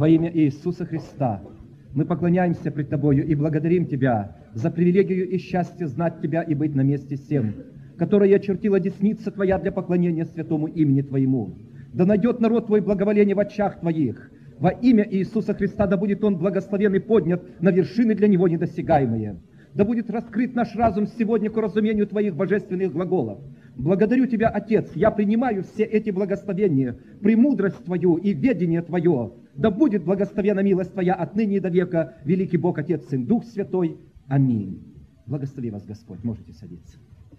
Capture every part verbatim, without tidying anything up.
во имя Иисуса Христа мы поклоняемся пред Тобою и благодарим Тебя за привилегию и счастье знать Тебя и быть на месте всем, которое очертила десница Твоя для поклонения святому имени Твоему. Да найдет народ Твой благоволение в очах Твоих. Во имя Иисуса Христа да будет Он благословен и поднят на вершины для Него недосягаемые. Да будет раскрыт наш разум сегодня к разумению Твоих божественных глаголов. Благодарю Тебя, Отец, я принимаю все эти благословения, премудрость Твою и ведение Твое. Да будет благословена милость Твоя отныне и до века, великий Бог, Отец, Сын, Дух Святой. Аминь. Благослови вас, Господь. Можете садиться.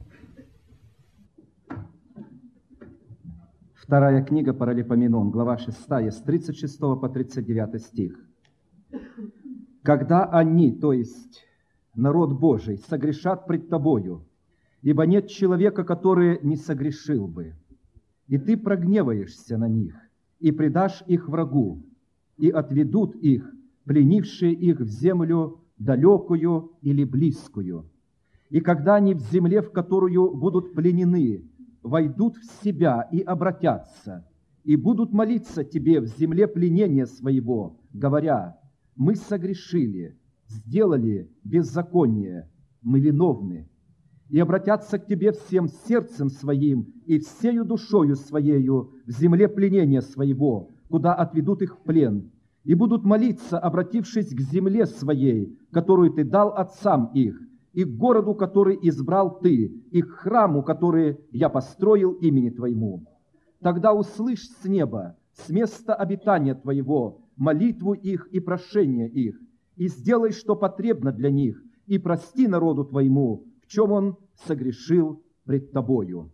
Вторая книга Паралипоменон, глава шестая, с тридцать шестого по тридцать девятый стих. «Когда они, то есть народ Божий, согрешат пред Тобою, ибо нет человека, который не согрешил бы, и Ты прогневаешься на них, и предашь их врагу, и отведут их, пленившие их в землю далекую или близкую. И когда они в земле, в которую будут пленены, войдут в себя и обратятся, и будут молиться Тебе в земле пленения своего, говоря: мы согрешили, сделали беззаконие, мы виновны, и обратятся к Тебе всем сердцем своим и всею душою своею в земле пленения своего, куда отведут их в плен, и будут молиться, обратившись к земле своей, которую Ты дал отцам их, и к городу, который избрал Ты, и к храму, который я построил имени Твоему. Тогда услышь с неба, с места обитания Твоего, молитву их и прошение их, и сделай, что потребно для них, и прости народу Твоему, в чем он согрешил пред Тобою».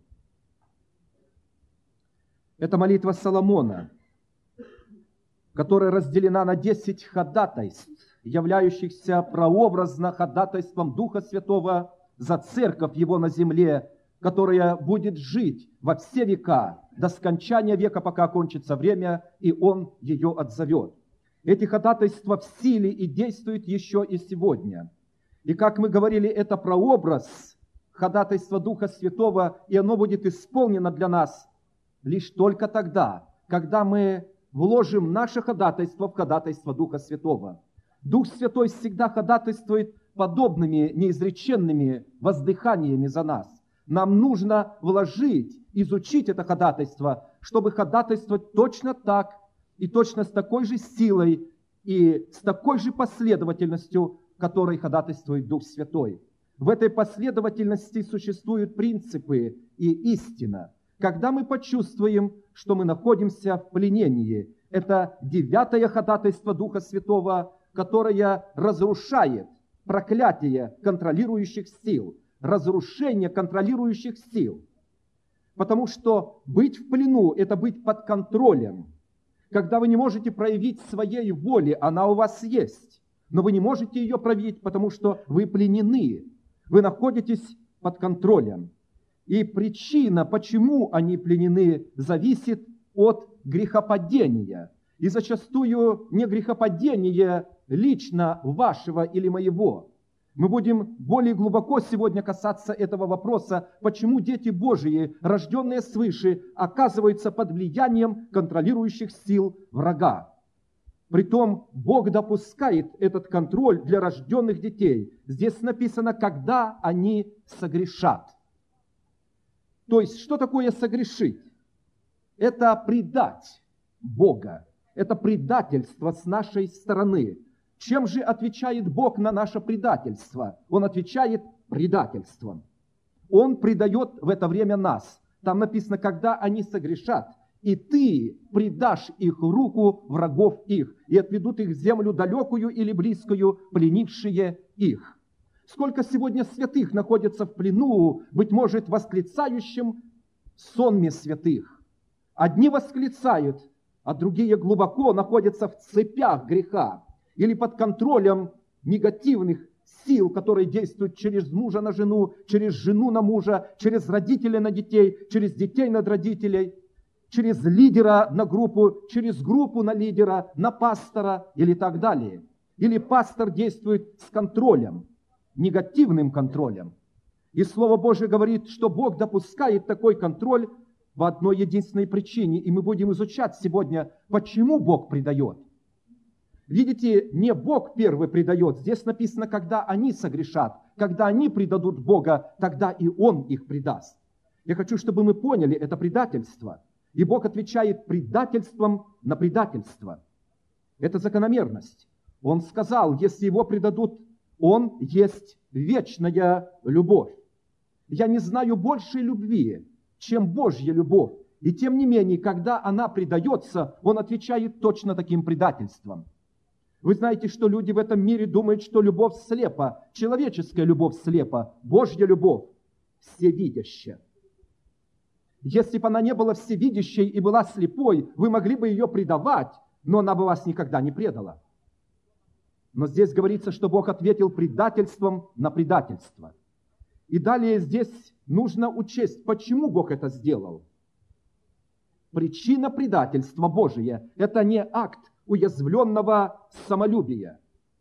Это молитва Соломона, которая разделена на десять ходатайств, являющихся прообразно ходатайством Духа Святого за церковь Его на земле, которая будет жить во все века, до скончания века, пока окончится время, и Он ее отзовет. Эти ходатайства в силе и действуют еще и сегодня. И, как мы говорили, это прообраз ходатайства Духа Святого, и оно будет исполнено для нас лишь только тогда, когда мы вложим наше ходатайство в ходатайство Духа Святого. Дух Святой всегда ходатайствует подобными неизреченными воздыханиями за нас. Нам нужно вложить, изучить это ходатайство, чтобы ходатайствовать точно так и точно с такой же силой и с такой же последовательностью, которой ходатайствует Дух Святой. В этой последовательности существуют принципы и истина. Когда мы почувствуем, что мы находимся в пленении, это девятое ходатайство Духа Святого, которое разрушает проклятие контролирующих сил, разрушение контролирующих сил. Потому что быть в плену – это быть под контролем. Когда вы не можете проявить своей воли, она у вас есть, но вы не можете ее проявить, потому что вы пленены, вы находитесь под контролем. И причина, почему они пленены, зависит от грехопадения. И зачастую не грехопадение лично вашего или моего. Мы будем более глубоко сегодня касаться этого вопроса, почему дети Божии, рожденные свыше, оказываются под влиянием контролирующих сил врага. Притом Бог допускает этот контроль для рожденных детей. Здесь написано, когда они согрешат. То есть, что такое согрешить? Это предать Бога. Это предательство с нашей стороны. Чем же отвечает Бог на наше предательство? Он отвечает предательством. Он предает в это время нас. Там написано, когда они согрешат, и ты предашь их в руку врагов их, и отведут их в землю далекую или близкую, пленившие их. Сколько сегодня святых находится в плену, быть может, восклицающим в сонме святых. Одни восклицают, а другие глубоко находятся в цепях греха или под контролем негативных сил, которые действуют через мужа на жену, через жену на мужа, через родителей на детей, через детей над родителей, через лидера на группу, через группу на лидера, на пастора или так далее. Или пастор действует с контролем, негативным контролем. И Слово Божие говорит, что Бог допускает такой контроль по одной единственной причине. И мы будем изучать сегодня, почему Бог предает. Видите, не Бог первый предает. Здесь написано, когда они согрешат, когда они предадут Бога, тогда и Он их предаст. Я хочу, чтобы мы поняли это предательство. И Бог отвечает предательством на предательство. Это закономерность. Он сказал, если Его предадут, Он есть вечная любовь. Я не знаю большей любви, чем Божья любовь. И тем не менее, когда она предается, Он отвечает точно таким предательством. Вы знаете, что люди в этом мире думают, что любовь слепа, человеческая любовь слепа, Божья любовь всевидящая. Если бы она не была всевидящей и была слепой, вы могли бы ее предавать, но она бы вас никогда не предала. Но здесь говорится, что Бог ответил предательством на предательство. И далее здесь нужно учесть, почему Бог это сделал. Причина предательства Божия – это не акт уязвленного самолюбия,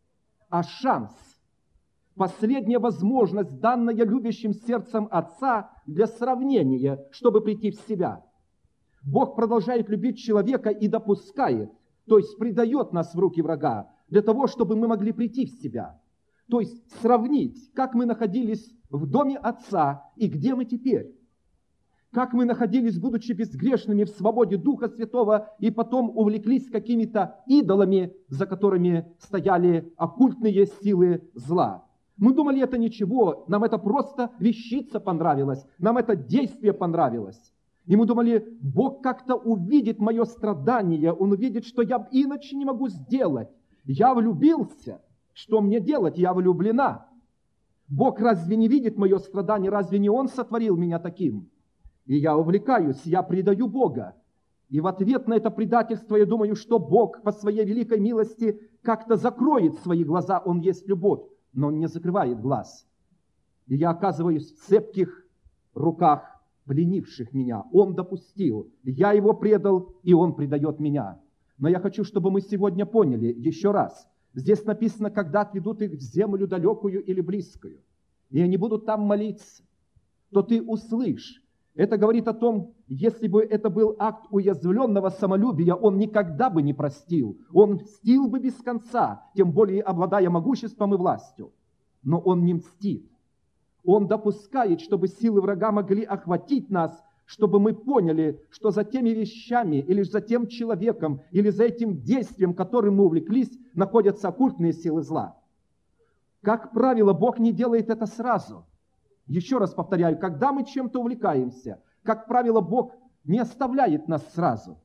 а шанс, последняя возможность, данная любящим сердцем Отца для сравнения, чтобы прийти в себя. Бог продолжает любить человека и допускает, то есть предает нас в руки врага, для того, чтобы мы могли прийти в себя. То есть сравнить, как мы находились в доме Отца и где мы теперь. Как мы находились, будучи безгрешными, в свободе Духа Святого, и потом увлеклись какими-то идолами, за которыми стояли оккультные силы зла. Мы думали, это ничего, нам это просто вещица понравилась, нам это действие понравилось. И мы думали, Бог как-то увидит мое страдание, Он увидит, что я иначе не могу сделать. Я влюбился, что мне делать? Я влюблена. Бог разве не видит мое страдание, разве не Он сотворил меня таким? И я увлекаюсь, я предаю Бога. И в ответ на это предательство я думаю, что Бог по своей великой милости как-то закроет свои глаза, Он есть любовь, но Он не закрывает глаз. И я оказываюсь в цепких руках пленивших меня. Он допустил, я Его предал, и Он предает меня. Но я хочу, чтобы мы сегодня поняли еще раз. Здесь написано, когда отведут их в землю далекую или близкую, и они будут там молиться, то ты услышь. Это говорит о том, если бы это был акт уязвленного самолюбия, он никогда бы не простил. Он мстил бы без конца, тем более обладая могуществом и властью. Но он не мстит. Он допускает, чтобы силы врага могли охватить нас, чтобы мы поняли, что за теми вещами, или за тем человеком, или за этим действием, которым мы увлеклись, находятся оккультные силы зла. Как правило, Бог не делает это сразу. Еще раз повторяю, когда мы чем-то увлекаемся, как правило, Бог не оставляет нас сразу.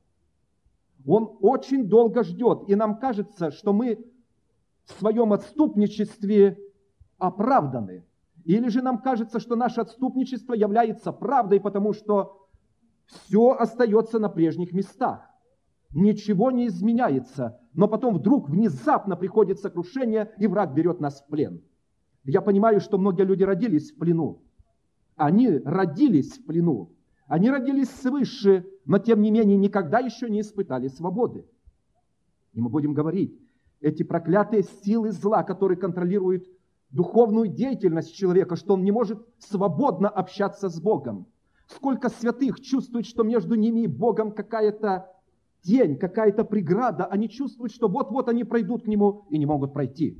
Он очень долго ждет, и нам кажется, что мы в своем отступничестве оправданы. Или же нам кажется, что наше отступничество является правдой, потому что все остается на прежних местах. Ничего не изменяется, но потом вдруг внезапно приходит сокрушение, и враг берет нас в плен. Я понимаю, что многие люди родились в плену. Они родились в плену. Они родились свыше, но тем не менее никогда еще не испытали свободы. И мы будем говорить, эти проклятые силы зла, которые контролируют духовную деятельность человека, что он не может свободно общаться с Богом. Сколько святых чувствуют, что между ними и Богом какая-то тень, какая-то преграда. Они чувствуют, что вот-вот они пройдут к Нему и не могут пройти.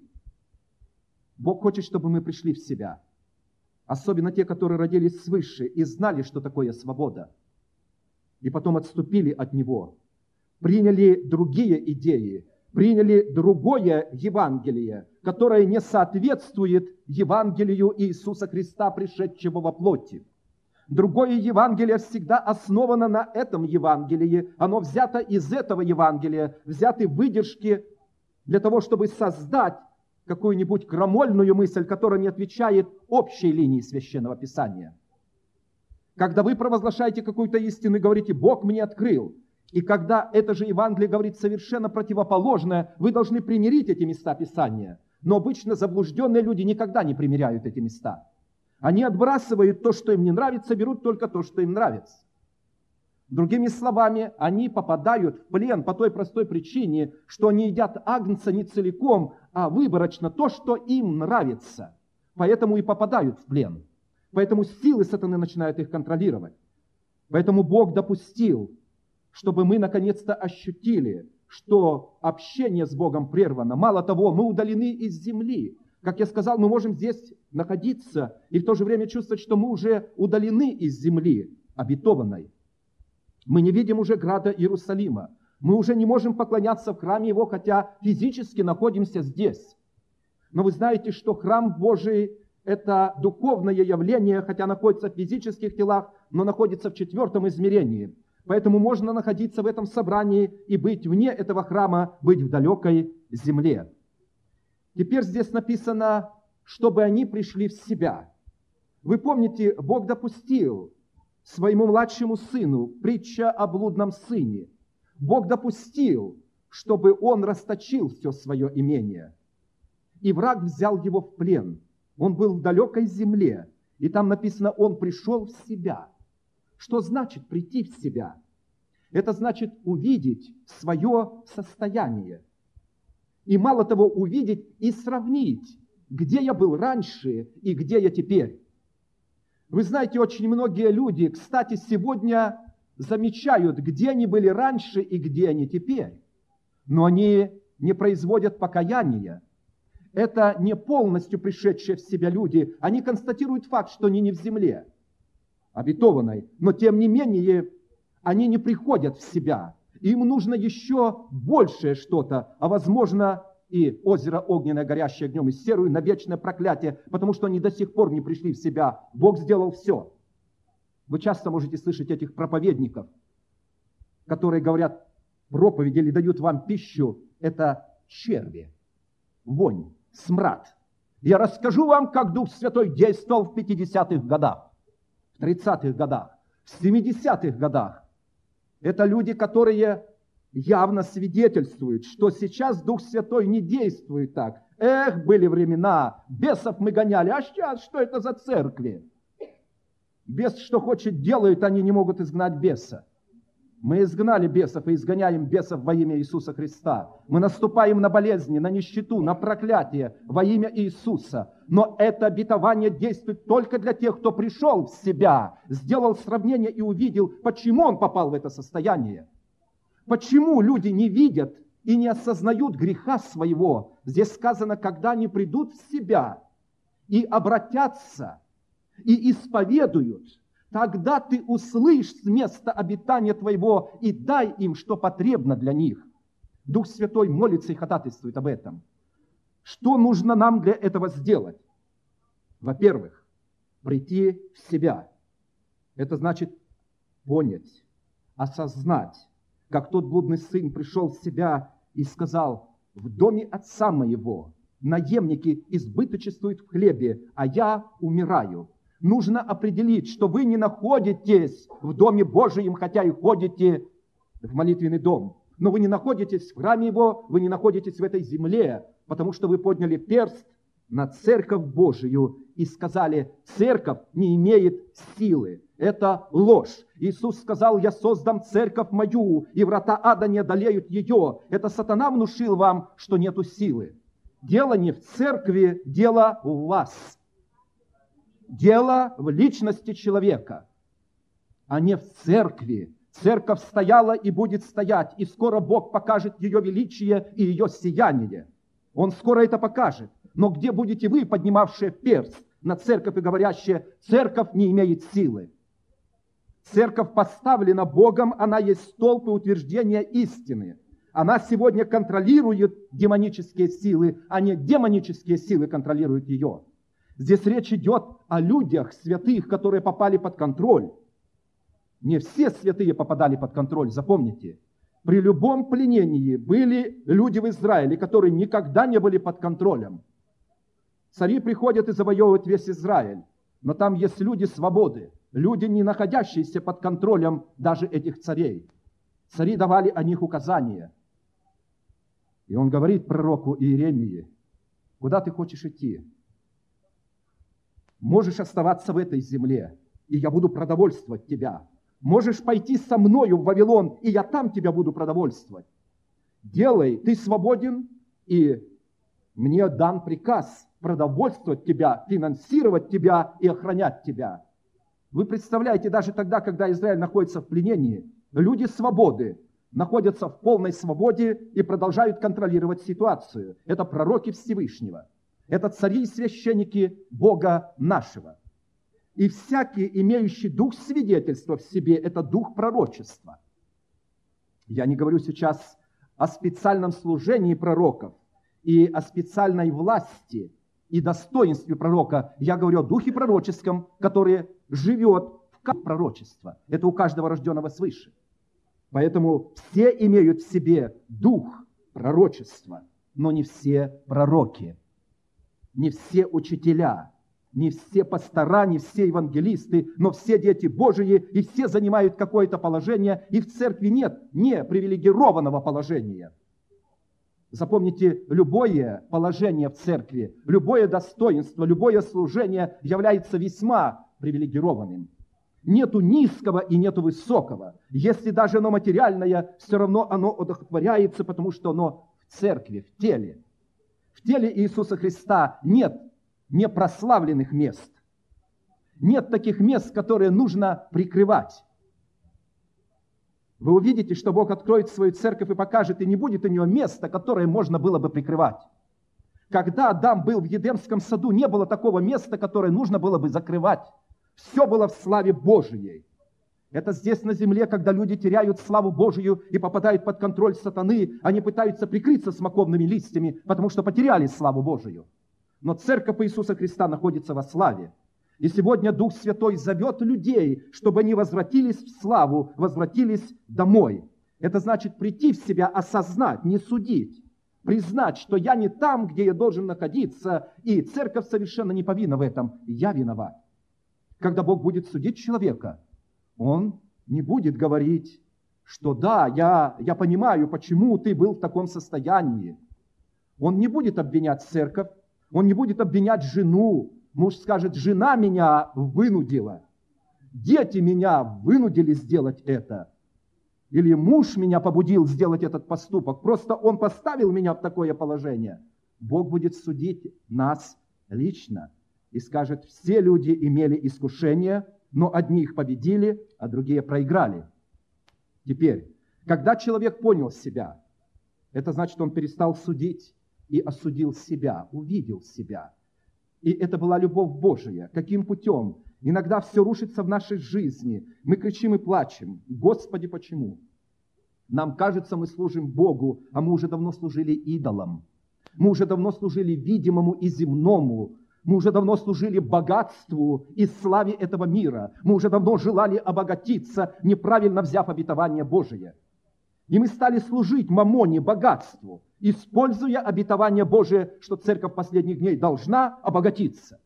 Бог хочет, чтобы мы пришли в себя. Особенно те, которые родились свыше и знали, что такое свобода. И потом отступили от Него. Приняли другие идеи. Приняли другое Евангелие, которое не соответствует Евангелию Иисуса Христа, пришедшего во плоти. Другое Евангелие всегда основано на этом Евангелии. Оно взято из этого Евангелия, взяты выдержки для того, чтобы создать какую-нибудь крамольную мысль, которая не отвечает общей линии Священного Писания. Когда вы провозглашаете какую-то истину и говорите, Бог мне открыл, и когда это же Евангелие говорит совершенно противоположное, вы должны примирить эти места Писания. Но обычно заблужденные люди никогда не примиряют эти места. Они отбрасывают то, что им не нравится, берут только то, что им нравится. Другими словами, они попадают в плен по той простой причине, что они едят агнца не целиком, а выборочно то, что им нравится. Поэтому и попадают в плен. Поэтому силы сатаны начинают их контролировать. Поэтому Бог допустил, чтобы мы наконец-то ощутили, что общение с Богом прервано. Мало того, мы удалены из земли. Как я сказал, мы можем здесь находиться и в то же время чувствовать, что мы уже удалены из земли обетованной. Мы не видим уже града Иерусалима. Мы уже не можем поклоняться в храме Его, хотя физически находимся здесь. Но вы знаете, что храм Божий – это духовное явление, хотя находится в физических телах, но находится в четвертом измерении. Поэтому можно находиться в этом собрании и быть вне этого храма, быть в далекой земле. Теперь здесь написано, чтобы они пришли в себя. Вы помните, Бог допустил своему младшему сыну, притча о блудном сыне. Бог допустил, чтобы он расточил все свое имение. И враг взял его в плен. Он был в далекой земле. И там написано, он пришел в себя. Что значит прийти в себя? Это значит увидеть свое состояние. И мало того, увидеть и сравнить, где я был раньше и где я теперь. Вы знаете, очень многие люди, кстати, сегодня замечают, где они были раньше и где они теперь. Но они не производят покаяния. Это не полностью пришедшие в себя люди. Они констатируют факт, что они не в земле обетованной. Но тем не менее, они не приходят в себя. Им нужно еще большее что-то, а возможно и озеро огненное, горящее огнем, и серую на вечное проклятие, потому что они до сих пор не пришли в себя. Бог сделал все. Вы часто можете слышать этих проповедников, которые говорят проповеди или дают вам пищу. Это черви, вонь, смрад. Я расскажу вам, как Дух Святой действовал в пятидесятых годах, в тридцатых годах, в семидесятых годах. Это люди, которые явно свидетельствуют, что сейчас Дух Святой не действует так. Эх, были времена, бесов мы гоняли, а сейчас что это за церкви? Бес что хочет делают, они не могут изгнать беса. Мы изгнали бесов и изгоняем бесов во имя Иисуса Христа. Мы наступаем на болезни, на нищету, на проклятие во имя Иисуса. Но это обетование действует только для тех, кто пришел в себя, сделал сравнение и увидел, почему он попал в это состояние. Почему люди не видят и не осознают греха своего. Здесь сказано, когда они придут в себя и обратятся, и исповедуют, тогда ты услышь с места обитания твоего и дай им, что потребно для них. Дух Святой молится и ходатайствует об этом. Что нужно нам для этого сделать? Во-первых, прийти в себя. Это значит понять, осознать, как тот блудный сын пришел в себя и сказал: в доме отца моего наемники избыточествуют в хлебе, а я умираю. Нужно определить, что вы не находитесь в Доме Божьем, хотя и ходите в молитвенный дом. Но вы не находитесь в храме Его, вы не находитесь в этой земле, потому что вы подняли перст на церковь Божию и сказали: церковь не имеет силы. Это ложь. Иисус сказал: я создам церковь мою, и врата ада не одолеют ее. Это сатана внушил вам, что нету силы. Дело не в церкви, дело в вас. Дело в личности человека, а не в церкви. Церковь стояла и будет стоять, и скоро Бог покажет ее величие и ее сияние. Он скоро это покажет. Но где будете вы, поднимавшие перст на церковь и говорящие: церковь не имеет силы? Церковь поставлена Богом, она есть столб и утверждение истины. Она сегодня контролирует демонические силы, а не демонические силы контролируют ее. Здесь речь идет о людях, святых, которые попали под контроль. Не все святые попадали под контроль, запомните. При любом пленении были люди в Израиле, которые никогда не были под контролем. Цари приходят и завоевывают весь Израиль, но там есть люди свободы, люди, не находящиеся под контролем даже этих царей. Цари давали о них указания. И он говорит пророку Иеремии: куда ты хочешь идти? Можешь оставаться в этой земле, и я буду продовольствовать тебя. Можешь пойти со мною в Вавилон, и я там тебя буду продовольствовать. Делай, ты свободен, и мне дан приказ продовольствовать тебя, финансировать тебя и охранять тебя. Вы представляете, даже тогда, когда Израиль находится в пленении, люди свободы находятся в полной свободе и продолжают контролировать ситуацию. Это пророки Всевышнего. Это цари и священники Бога нашего. И всякий, имеющий дух свидетельства в себе, это дух пророчества. Я не говорю сейчас о специальном служении пророков и о специальной власти и достоинстве пророка. Я говорю о духе пророческом, который живет в каждом пророчестве. Это у каждого рожденного свыше. Поэтому все имеют в себе дух пророчества, но не все пророки, не все учителя, не все пастора, не все евангелисты, но все дети Божии, и все занимают какое-то положение, и в церкви нет не привилегированного положения. Запомните, любое положение в церкви, любое достоинство, любое служение является весьма привилегированным. Нету низкого и нету высокого. Если даже оно материальное, все равно оно удовлетворяется, потому что оно в церкви, в теле. В теле Иисуса Христа нет непрославленных мест. Нет таких мест, которые нужно прикрывать. Вы увидите, что Бог откроет свою церковь и покажет, и не будет у нее места, которое можно было бы прикрывать. Когда Адам был в Едемском саду, не было такого места, которое нужно было бы закрывать. Все было в славе Божией. Это здесь на земле, когда люди теряют славу Божию и попадают под контроль сатаны, они пытаются прикрыться смоковными листьями, потому что потеряли славу Божию. Но церковь Иисуса Христа находится во славе. И сегодня Дух Святой зовет людей, чтобы они возвратились в славу, возвратились домой. Это значит прийти в себя, осознать, не судить, признать, что я не там, где я должен находиться, и церковь совершенно не повинна в этом, я виноват. Когда Бог будет судить человека, Он не будет говорить, что да, я, я понимаю, почему ты был в таком состоянии. Он не будет обвинять церковь, он не будет обвинять жену. Муж скажет, жена меня вынудила, дети меня вынудили сделать это. Или муж меня побудил сделать этот поступок, просто он поставил меня в такое положение. Бог будет судить нас лично и скажет, все люди имели искушение, но одни их победили, а другие проиграли. Теперь, когда человек понял себя, это значит, он перестал судить и осудил себя, увидел себя. И это была любовь Божия. Каким путем? Иногда все рушится в нашей жизни. Мы кричим и плачем. Господи, почему? Нам кажется, мы служим Богу, а мы уже давно служили идолам. Мы уже давно служили видимому и земному. Мы уже давно служили богатству и славе этого мира. Мы уже давно желали обогатиться, неправильно взяв обетование Божие. И мы стали служить мамоне, богатству, используя обетование Божие, что церковь последних дней должна обогатиться.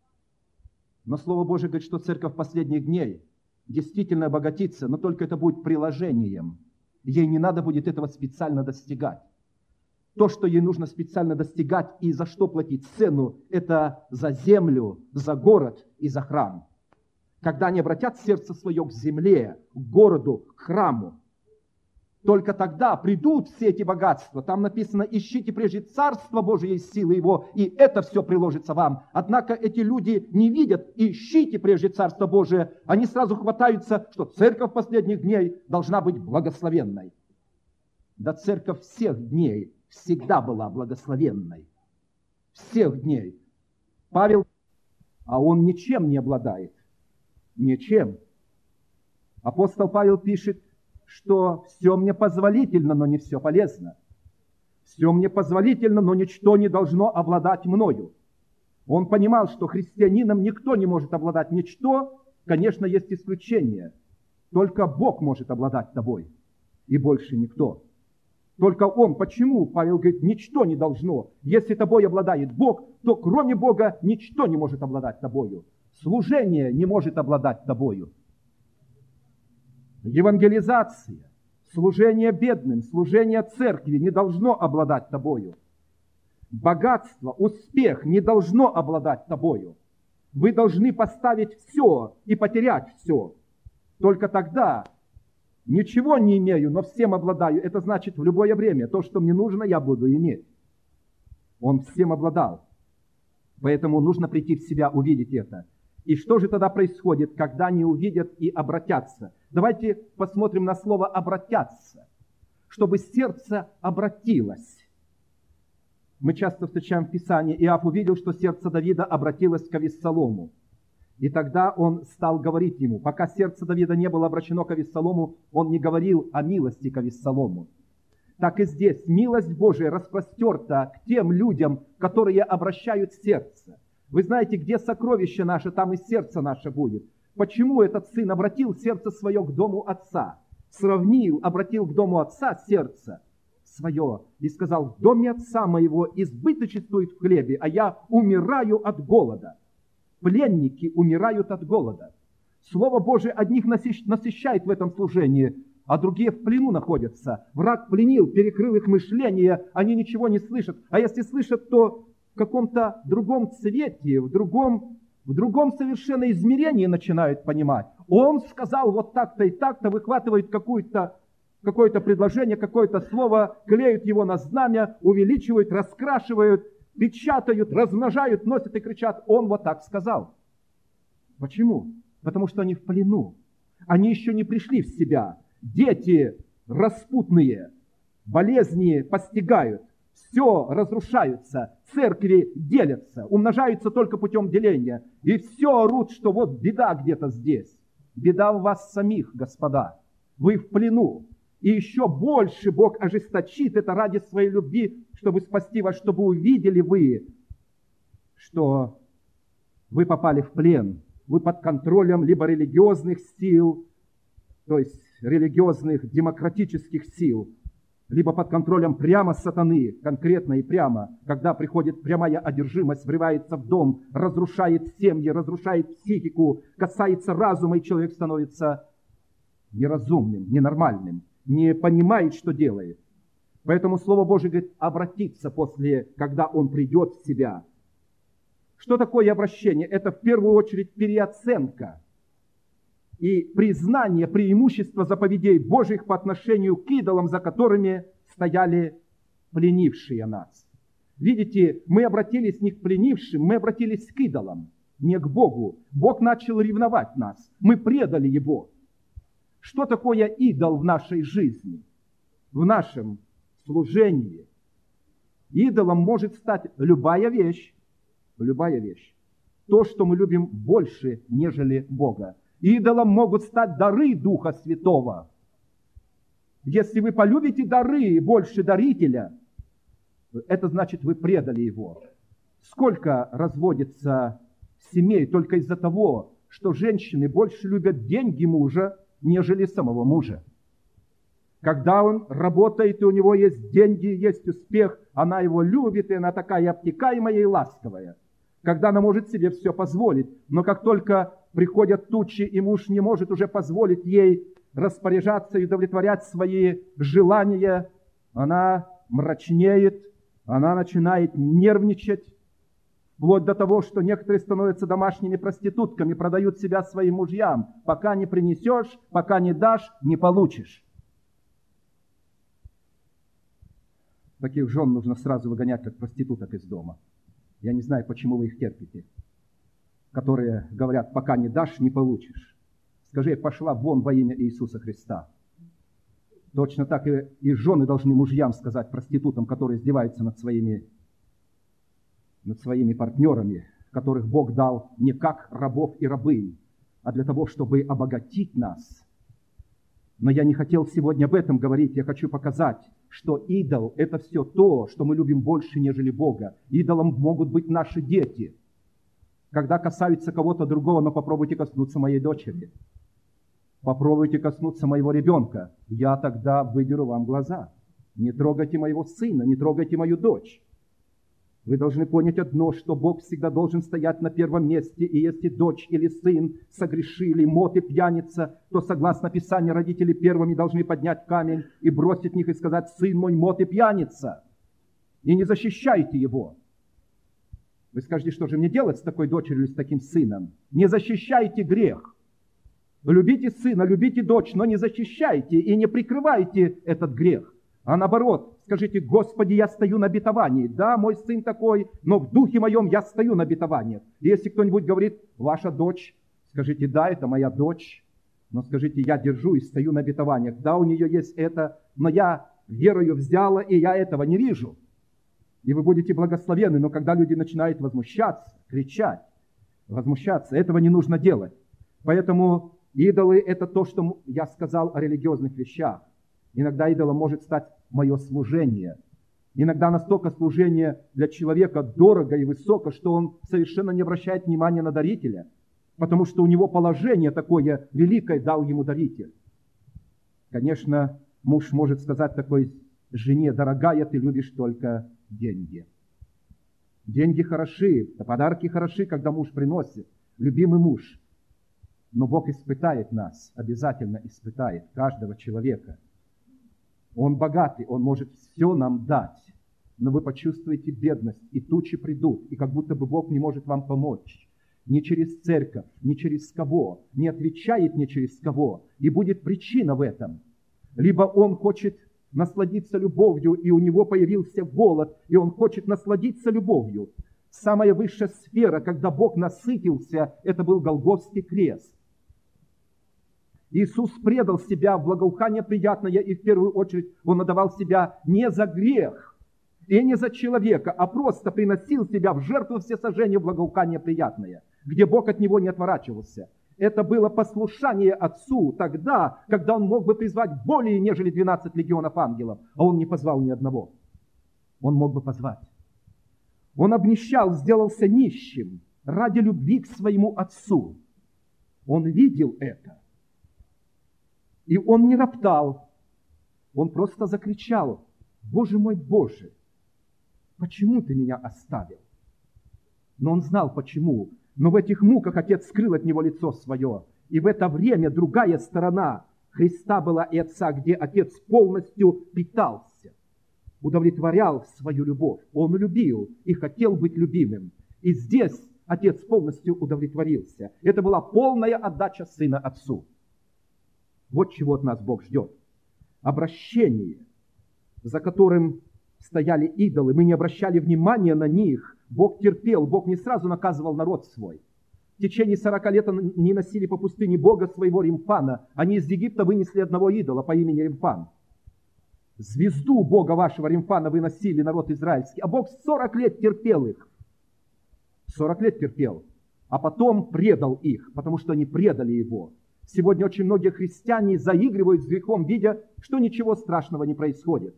Но Слово Божие говорит, что церковь последних дней действительно обогатится, но только это будет приложением. Ей не надо будет этого специально достигать. То, что ей нужно специально достигать и за что платить цену, это за землю, за город и за храм. Когда они обратят сердце свое к земле, к городу, к храму, только тогда придут все эти богатства. Там написано, ищите прежде Царство Божие и силы Его, и это все приложится вам. Однако эти люди не видят, ищите прежде Царство Божие. Они сразу хватаются, что церковь последних дней должна быть благословенной. Да церковь всех дней всегда была благословенной. Всех дней. Павел, а он ничем не обладает. Ничем. Апостол Павел пишет, что все мне позволительно, но не все полезно. Все мне позволительно, но ничто не должно обладать мною. Он понимал, что христианином никто не может обладать ничто. Конечно, есть исключения. Только Бог может обладать тобой, и больше никто. Только Он. Почему? Павел говорит, ничто не должно. Если тобой обладает Бог, то кроме Бога ничто не может обладать тобою. Служение не может обладать тобою. Евангелизация, служение бедным, служение церкви не должно обладать тобою. Богатство, успех не должно обладать тобою. Вы должны поставить все и потерять все. Только тогда ничего не имею, но всем обладаю. Это значит, в любое время то, что мне нужно, я буду иметь. Он всем обладал. Поэтому нужно прийти в себя, увидеть это. И что же тогда происходит, когда они увидят и обратятся? Давайте посмотрим на слово «обратятся». чтобы сердце обратилось. Мы часто встречаем в Писании, Иов увидел, что сердце Давида обратилось к Авессалому. И тогда он стал говорить ему. Пока сердце Давида не было обращено к Авессалому, он не говорил о милости к Авессалому. Так и здесь милость Божия распростерта к тем людям, которые обращают сердце. Вы знаете, где сокровище наше, там и сердце наше будет. Почему этот сын обратил сердце свое к дому отца? Сравнил, обратил к дому отца сердце свое и сказал: в доме отца моего избыточествует в хлебе, а я умираю от голода. Пленники умирают от голода. Слово Божие одних насыщает в этом служении, а другие в плену находятся. Враг пленил, перекрыл их мышление, они ничего не слышат. А если слышат, то в каком-то другом цвете, в другом, в другом совершенно измерении начинают понимать. Он сказал вот так-то и так-то, выхватывает какую-то, какое-то предложение, какое-то слово, клеют его на знамя, увеличивают, раскрашивают, печатают, размножают, носят и кричат: он вот так сказал. Почему? Потому что они в плену. Они еще не пришли в себя. Дети распутные, болезни постигают, все разрушаются, церкви делятся, умножаются только путем деления. И все орут, что вот беда где-то здесь. Беда у вас самих, господа. Вы в плену. И еще больше Бог ожесточит это ради своей любви, чтобы спасти вас, чтобы увидели вы, что вы попали в плен. Вы под контролем либо религиозных сил, то есть религиозных демократических сил, либо под контролем прямо сатаны, конкретно и прямо, когда приходит прямая одержимость, врывается в дом, разрушает семьи, разрушает психику, касается разума, и человек становится неразумным, ненормальным, не понимает, что делает. Поэтому Слово Божие говорит: обратиться после, когда он придет в себя. Что такое обращение? Это в первую очередь переоценка и признание преимущества заповедей Божьих по отношению к идолам, за которыми стояли пленившие нас. Видите, мы обратились не к пленившим, мы обратились к идолам, не к Богу. Бог начал ревновать нас, мы предали Его. Что такое идол в нашей жизни, в нашем служении? Идолом может стать любая вещь, любая вещь. То, что мы любим больше, нежели Бога. Идолом могут стать дары Духа Святого. Если вы полюбите дары больше дарителя, это значит, вы предали Его. Сколько разводится семей только из-за того, что женщины больше любят деньги мужа, нежели самого мужа. Когда он работает, и у него есть деньги, есть успех, она его любит, и она такая обтекаемая и ласковая. Когда она может себе все позволить. Но как только приходят тучи, и муж не может уже позволить ей распоряжаться и удовлетворять свои желания, она мрачнеет, она начинает нервничать, вплоть до того, что некоторые становятся домашними проститутками, продают себя своим мужьям. Пока не принесешь, пока не дашь, не получишь. Таких жен нужно сразу выгонять, как проституток из дома. Я не знаю, почему вы их терпите. Которые говорят: пока не дашь, не получишь. Скажи: пошла вон во имя Иисуса Христа. Точно так и, и жены должны мужьям сказать, проститутам, которые издеваются над своими, над своими партнерами, которых Бог дал не как рабов и рабынь, а для того, чтобы обогатить нас. Но я не хотел сегодня об этом говорить. Я хочу показать, что идол – это все то, что мы любим больше, нежели Бога. Идолом могут быть наши дети. Когда касаются кого-то другого, но попробуйте коснуться моей дочери. Попробуйте коснуться моего ребенка. Я тогда выдеру вам глаза. Не трогайте моего сына, не трогайте мою дочь. Вы должны понять одно, что Бог всегда должен стоять на первом месте, и если дочь или сын согрешили, мот и пьяница, то, согласно Писанию, родители первыми должны поднять камень и бросить в них и сказать: сын мой, мот и пьяница, и не защищайте его. Вы скажете: что же мне делать с такой дочерью или с таким сыном? Не защищайте грех. Любите сына, любите дочь, но не защищайте и не прикрывайте этот грех. А наоборот, скажите: Господи, я стою на обетовании. Да, мой сын такой, но в духе моем я стою на обетовании. И если кто-нибудь говорит: ваша дочь, скажите: да, это моя дочь. Но скажите: я держу и стою на обетованиях. Да, у нее есть это, но я верою взяла, и я этого не вижу. И вы будете благословенны, но когда люди начинают возмущаться, кричать, возмущаться, этого не нужно делать. Поэтому идолы – это то, что я сказал о религиозных вещах. Иногда идолом может стать мое служение. Иногда настолько служение для человека дорого и высоко, что он совершенно не обращает внимания на дарителя, потому что у него положение такое великое дал ему даритель. Конечно, муж может сказать такой жене: дорогая, ты любишь только деньги. Деньги хороши, подарки хороши, когда муж приносит, любимый муж. Но Бог испытает нас, обязательно испытает каждого человека. Он богатый, Он может все нам дать, но вы почувствуете бедность, и тучи придут, и как будто бы Бог не может вам помочь. Ни через церковь, ни через кого, не отвечает ни через кого, и будет причина в этом. Либо Он хочет насладиться любовью, и у него появился голод, и он хочет насладиться любовью. Самая высшая сфера, когда Бог насытился, это был Голгофский крест. Иисус предал себя в благоухание приятное, и в первую очередь Он отдавал себя не за грех и не за человека, а просто приносил себя в жертву всесожжения в благоухание приятное, где Бог от Него не отворачивался. Это было послушание Отцу тогда, когда Он мог бы призвать более, нежели двенадцать легионов ангелов, а Он не позвал ни одного. Он мог бы позвать. Он обнищал, сделался нищим ради любви к своему Отцу. Он видел это. И Он не роптал. Он просто закричал: «Боже мой, Боже, почему Ты меня оставил?» Но Он знал, почему. Но в этих муках Отец скрыл от Него лицо Свое. И в это время другая сторона Христа была и Отца, где Отец полностью питался, удовлетворял свою любовь. Он любил и хотел быть любимым. И здесь Отец полностью удовлетворился. Это была полная отдача Сына Отцу. Вот чего от нас Бог ждет. Обращение, за которым стояли идолы, мы не обращали внимания на них. Бог терпел, Бог не сразу наказывал народ свой. В течение сорока лет не носили по пустыне Бога своего Римфана. Они из Египта вынесли одного идола по имени Римфан. Звезду Бога вашего Римфана выносили, народ израильский. А Бог сорок лет терпел их. сорок лет терпел. А потом предал их, потому что они предали Его. Сегодня очень многие христиане заигрывают с грехом, видя, что ничего страшного не происходит.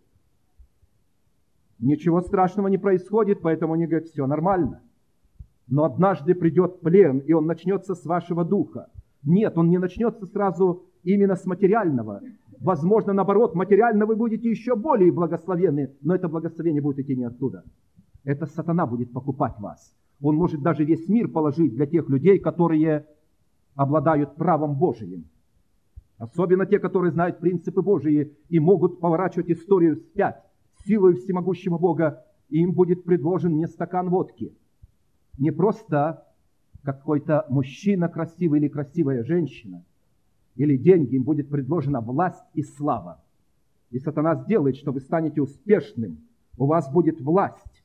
Ничего страшного не происходит, поэтому они говорят: все нормально. Но однажды придет плен, и он начнется с вашего духа. Нет, он не начнется сразу именно с материального. Возможно, наоборот, материально вы будете еще более благословенны, но это благословение будет идти не оттуда. Это сатана будет покупать вас. Он может даже весь мир положить для тех людей, которые обладают правом Божиим. Особенно те, которые знают принципы Божии и могут поворачивать историю вспять. Силой всемогущего Бога, и им будет предложен не стакан водки, не просто какой-то мужчина красивый или красивая женщина, или деньги, им будет предложена власть и слава. И сатана сделает, что вы станете успешным, у вас будет власть.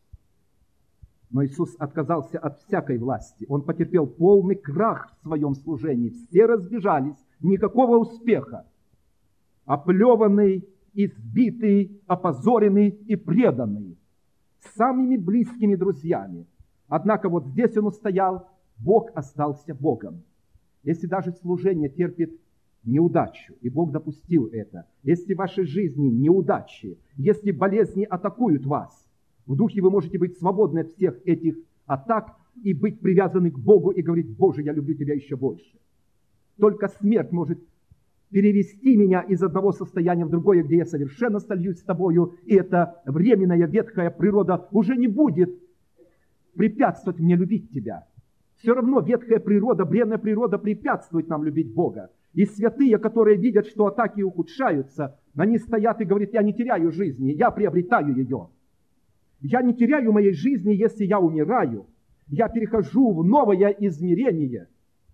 Но Иисус отказался от всякой власти. Он потерпел полный крах в своем служении. Все разбежались, никакого успеха. Оплеванный, избитый, опозоренный и преданный, самыми близкими друзьями. Однако вот здесь он устоял, Бог остался Богом. Если даже служение терпит неудачу, и Бог допустил это, если в вашей жизни неудачи, если болезни атакуют вас, в духе вы можете быть свободны от всех этих атак и быть привязаны к Богу и говорить: Боже, я люблю Тебя еще больше. Только смерть может перевести меня из одного состояния в другое, где я совершенно сольюсь с Тобою, и эта временная ветхая природа уже не будет препятствовать мне любить Тебя. Все равно ветхая природа, бренная природа препятствует нам любить Бога. И святые, которые видят, что атаки ухудшаются, они стоят и говорят: я не теряю жизни, я приобретаю ее. Я не теряю моей жизни, если я умираю. Я перехожу в новое измерение.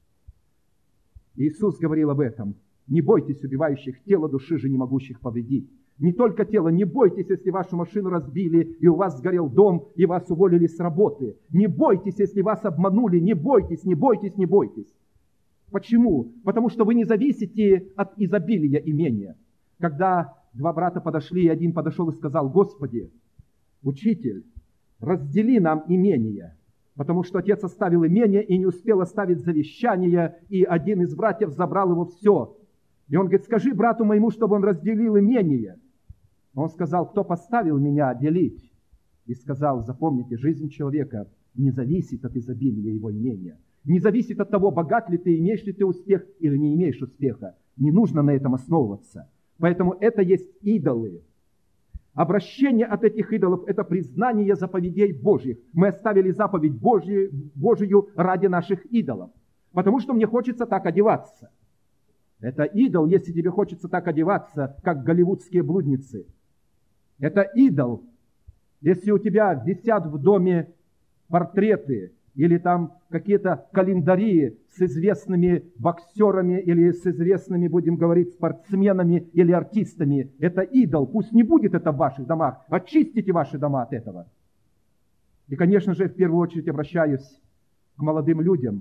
Иисус говорил об этом. Не бойтесь убивающих тело, души же не могущих повредить. Не только тело, не бойтесь, если вашу машину разбили, и у вас сгорел дом, и вас уволили с работы. Не бойтесь, если вас обманули, не бойтесь, не бойтесь, не бойтесь. Почему? Потому что вы не зависите от изобилия имения. Когда два брата подошли, и один подошел и сказал: «Господи, учитель, раздели нам имение». Потому что отец оставил имение и не успел оставить завещание, и один из братьев забрал его все. И он говорит: «Скажи брату моему, чтобы он разделил имение». Он сказал: «Кто поставил меня делить?» И сказал: «Запомните, жизнь человека не зависит от изобилия его имения. Не зависит от того, богат ли ты, имеешь ли ты успех или не имеешь успеха. Не нужно на этом основываться. Поэтому это есть идолы. Обращение от этих идолов – это признание заповедей Божьих. Мы оставили заповедь Божью, Божию ради наших идолов. Потому что мне хочется так одеваться. Это идол, если тебе хочется так одеваться, как голливудские блудницы. Это идол, если у тебя висят в доме портреты или там какие-то календари с известными боксерами или с известными, будем говорить, спортсменами или артистами. Это идол. Пусть не будет это в ваших домах. Очистите ваши дома от этого. И, конечно же, в первую очередь обращаюсь к молодым людям.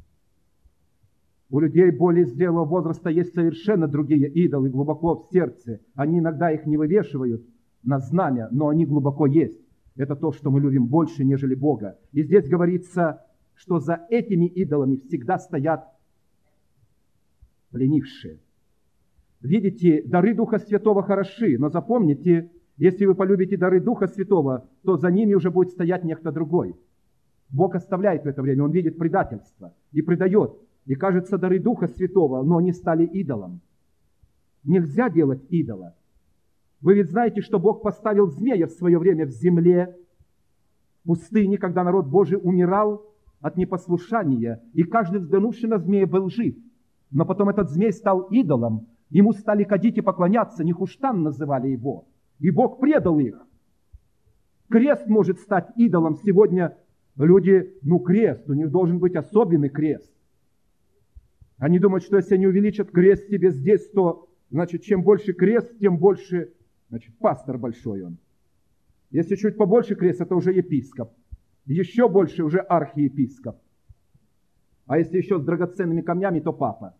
У людей более зрелого возраста есть совершенно другие идолы глубоко в сердце. Они иногда их не вывешивают на знамя, но они глубоко есть. Это то, что мы любим больше, нежели Бога. И здесь говорится, что за этими идолами всегда стоят пленившие. Видите, дары Духа Святого хороши, но запомните, если вы полюбите дары Духа Святого, то за ними уже будет стоять некто другой. Бог оставляет в это время, Он видит предательство и предает. И кажется, дары Духа Святого, но они стали идолом. Нельзя делать идола. Вы ведь знаете, что Бог поставил змея в свое время в земле, в пустыне, когда народ Божий умирал от непослушания, и каждый, взглянувший на змея, был жив. Но потом этот змей стал идолом, ему стали кадить и поклоняться, Нехуштан называли его, и Бог предал их. Крест может стать идолом. Сегодня люди, ну крест, у них должен быть особенный крест. Они думают, что если они увеличат крест себе здесь, то, значит, чем больше крест, тем больше, значит, пастор большой он. Если чуть побольше крест, это уже епископ. Еще больше уже архиепископ. А если еще с драгоценными камнями, то папа.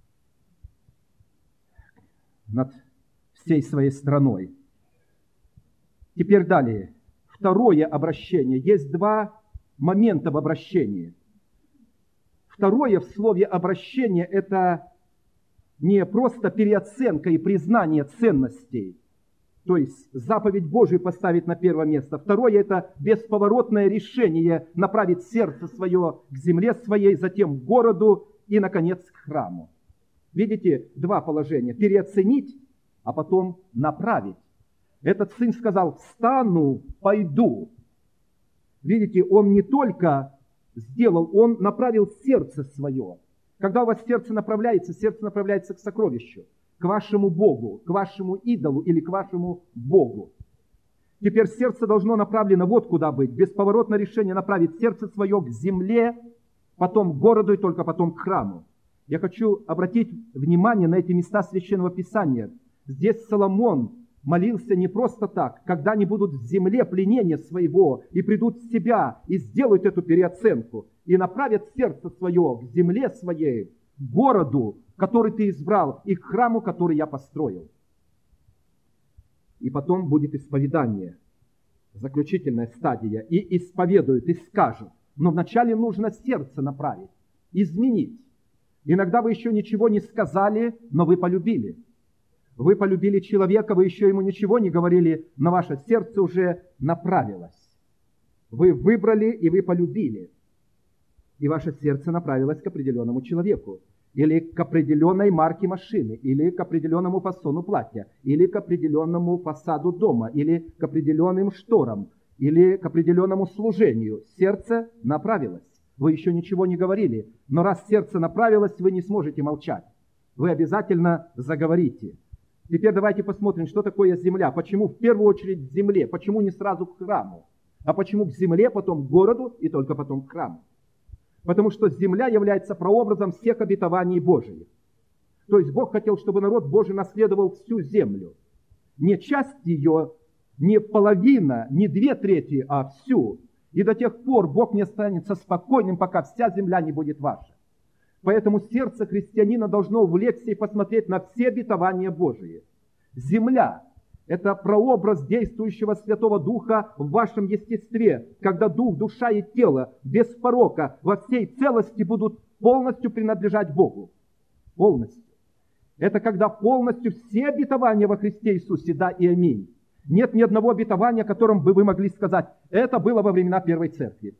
Над всей своей страной. Теперь далее. Второе обращение. Есть два момента в обращении. Второе в слове обращение – это не просто переоценка и признание ценностей, то есть заповедь Божию поставить на первое место. Второе – это бесповоротное решение направить сердце свое к земле своей, затем к городу и, наконец, к храму. Видите, два положения – переоценить, а потом направить. Этот сын сказал: «Встану, пойду». Видите, он не только сделал, он направил сердце свое. Когда у вас сердце направляется, сердце направляется к сокровищу, к вашему Богу, к вашему идолу или к вашему Богу. Теперь сердце должно направлено вот куда быть. Бесповоротное решение направить сердце свое к земле, потом к городу и только потом к храму. Я хочу обратить внимание на эти места Священного Писания. Здесь Соломон молился не просто так. Когда они будут в земле пленения своего и придут в себя и сделают эту переоценку и направят сердце свое к земле своей, к городу, который ты избрал, и к храму, который я построил. И потом будет исповедание, заключительная стадия. И исповедуют, и скажут. Но вначале нужно сердце направить, изменить. Иногда вы еще ничего не сказали, но вы полюбили. Вы полюбили человека, вы еще ему ничего не говорили, но ваше сердце уже направилось. Вы выбрали и вы полюбили. И ваше сердце направилось к определенному человеку. Или к определенной марке машины, или к определенному фасону платья, или к определенному фасаду дома, или к определенным шторам, или к определенному служению. Сердце направилось. Вы еще ничего не говорили, но раз сердце направилось, вы не сможете молчать. Вы обязательно заговорите. Теперь давайте посмотрим, что такое земля. Почему в первую очередь к земле? Почему не сразу к храму? А почему к земле, потом к городу и только потом к храму? Потому что земля является прообразом всех обетований Божьих. То есть Бог хотел, чтобы народ Божий наследовал всю землю. Не часть ее, не половина, не две трети, а всю. И до тех пор Бог не останется спокойным, пока вся земля не будет ваша. Поэтому сердце христианина должно увлечься и посмотреть на все обетования Божии. Земля – это прообраз действующего Святого Духа в вашем естестве, когда дух, душа и тело без порока во всей целости будут полностью принадлежать Богу. Полностью. Это когда полностью все обетования во Христе Иисусе, да и аминь. Нет ни одного обетования, которым бы вы могли сказать, это было во времена Первой Церкви.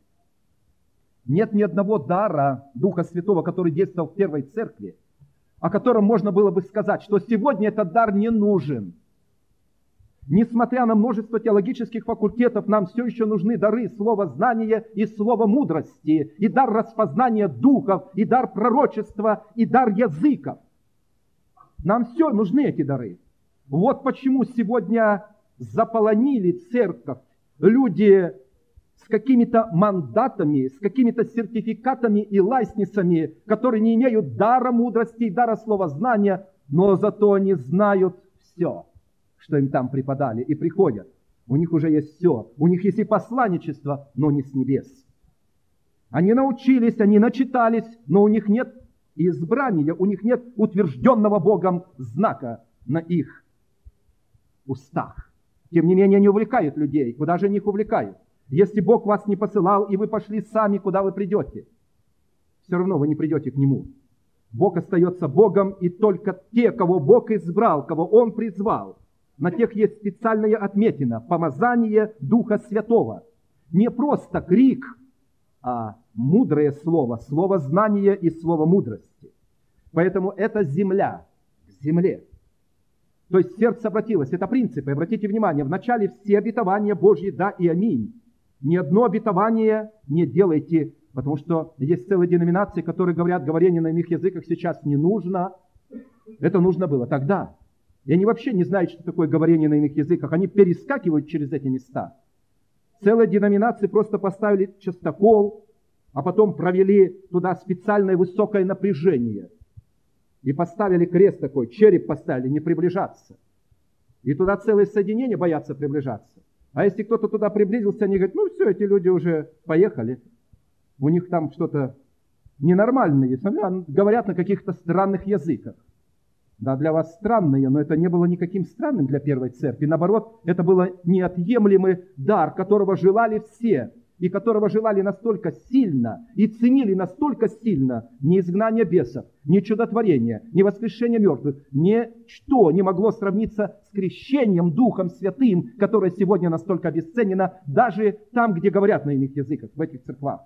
Нет ни одного дара Духа Святого, который действовал в Первой Церкви, о котором можно было бы сказать, что сегодня этот дар не нужен. Несмотря на множество теологических факультетов, нам все еще нужны дары слова знания и слова мудрости, и дар распознания духов, и дар пророчества, и дар языков. Нам все нужны эти дары. Вот почему сегодня заполонили церковь люди с какими-то мандатами, с какими-то сертификатами и лайснисами, которые не имеют дара мудрости и дара слова знания, но зато они знают все, что им там преподали, и приходят. У них уже есть все. У них есть и посланничество, но не с небес. Они научились, они начитались, но у них нет избрания, у них нет утвержденного Богом знака на их устах. Тем не менее, не увлекают людей. Куда же они их увлекают? Если Бог вас не посылал, и вы пошли сами, куда вы придете? Все равно вы не придете к Нему. Бог остается Богом, и только те, кого Бог избрал, кого Он призвал, на тех есть специальная отметина – помазание Духа Святого. Не просто крик, а мудрое слово, слово знания и слово мудрости. Поэтому это земля к земле. То есть сердце обратилось. Это принципы. Обратите внимание, вначале все обетования Божьи да и аминь. Ни одно обетование не делайте, потому что есть целые деноминации, которые говорят, говорение на иных языках сейчас не нужно. Это нужно было тогда. И они вообще не знают, что такое говорение на иных языках. Они перескакивают через эти места. Целые деноминации просто поставили частокол, а потом провели туда специальное высокое напряжение. И поставили крест такой, череп поставили, не приближаться. И туда целые соединения боятся приближаться. А если кто-то туда приблизился, они говорят, ну все, эти люди уже поехали. У них там что-то ненормальное. Говорят на каких-то странных языках. Да, для вас странные, но это не было никаким странным для первой церкви. Наоборот, это был неотъемлемый дар, которого желали все. И которого желали настолько сильно и ценили настолько сильно ни изгнание бесов, ни чудотворение, ни воскрешение мертвых, ничто не могло сравниться с крещением Духом Святым, которое сегодня настолько обесценено даже там, где говорят на иных языках, в этих церквах.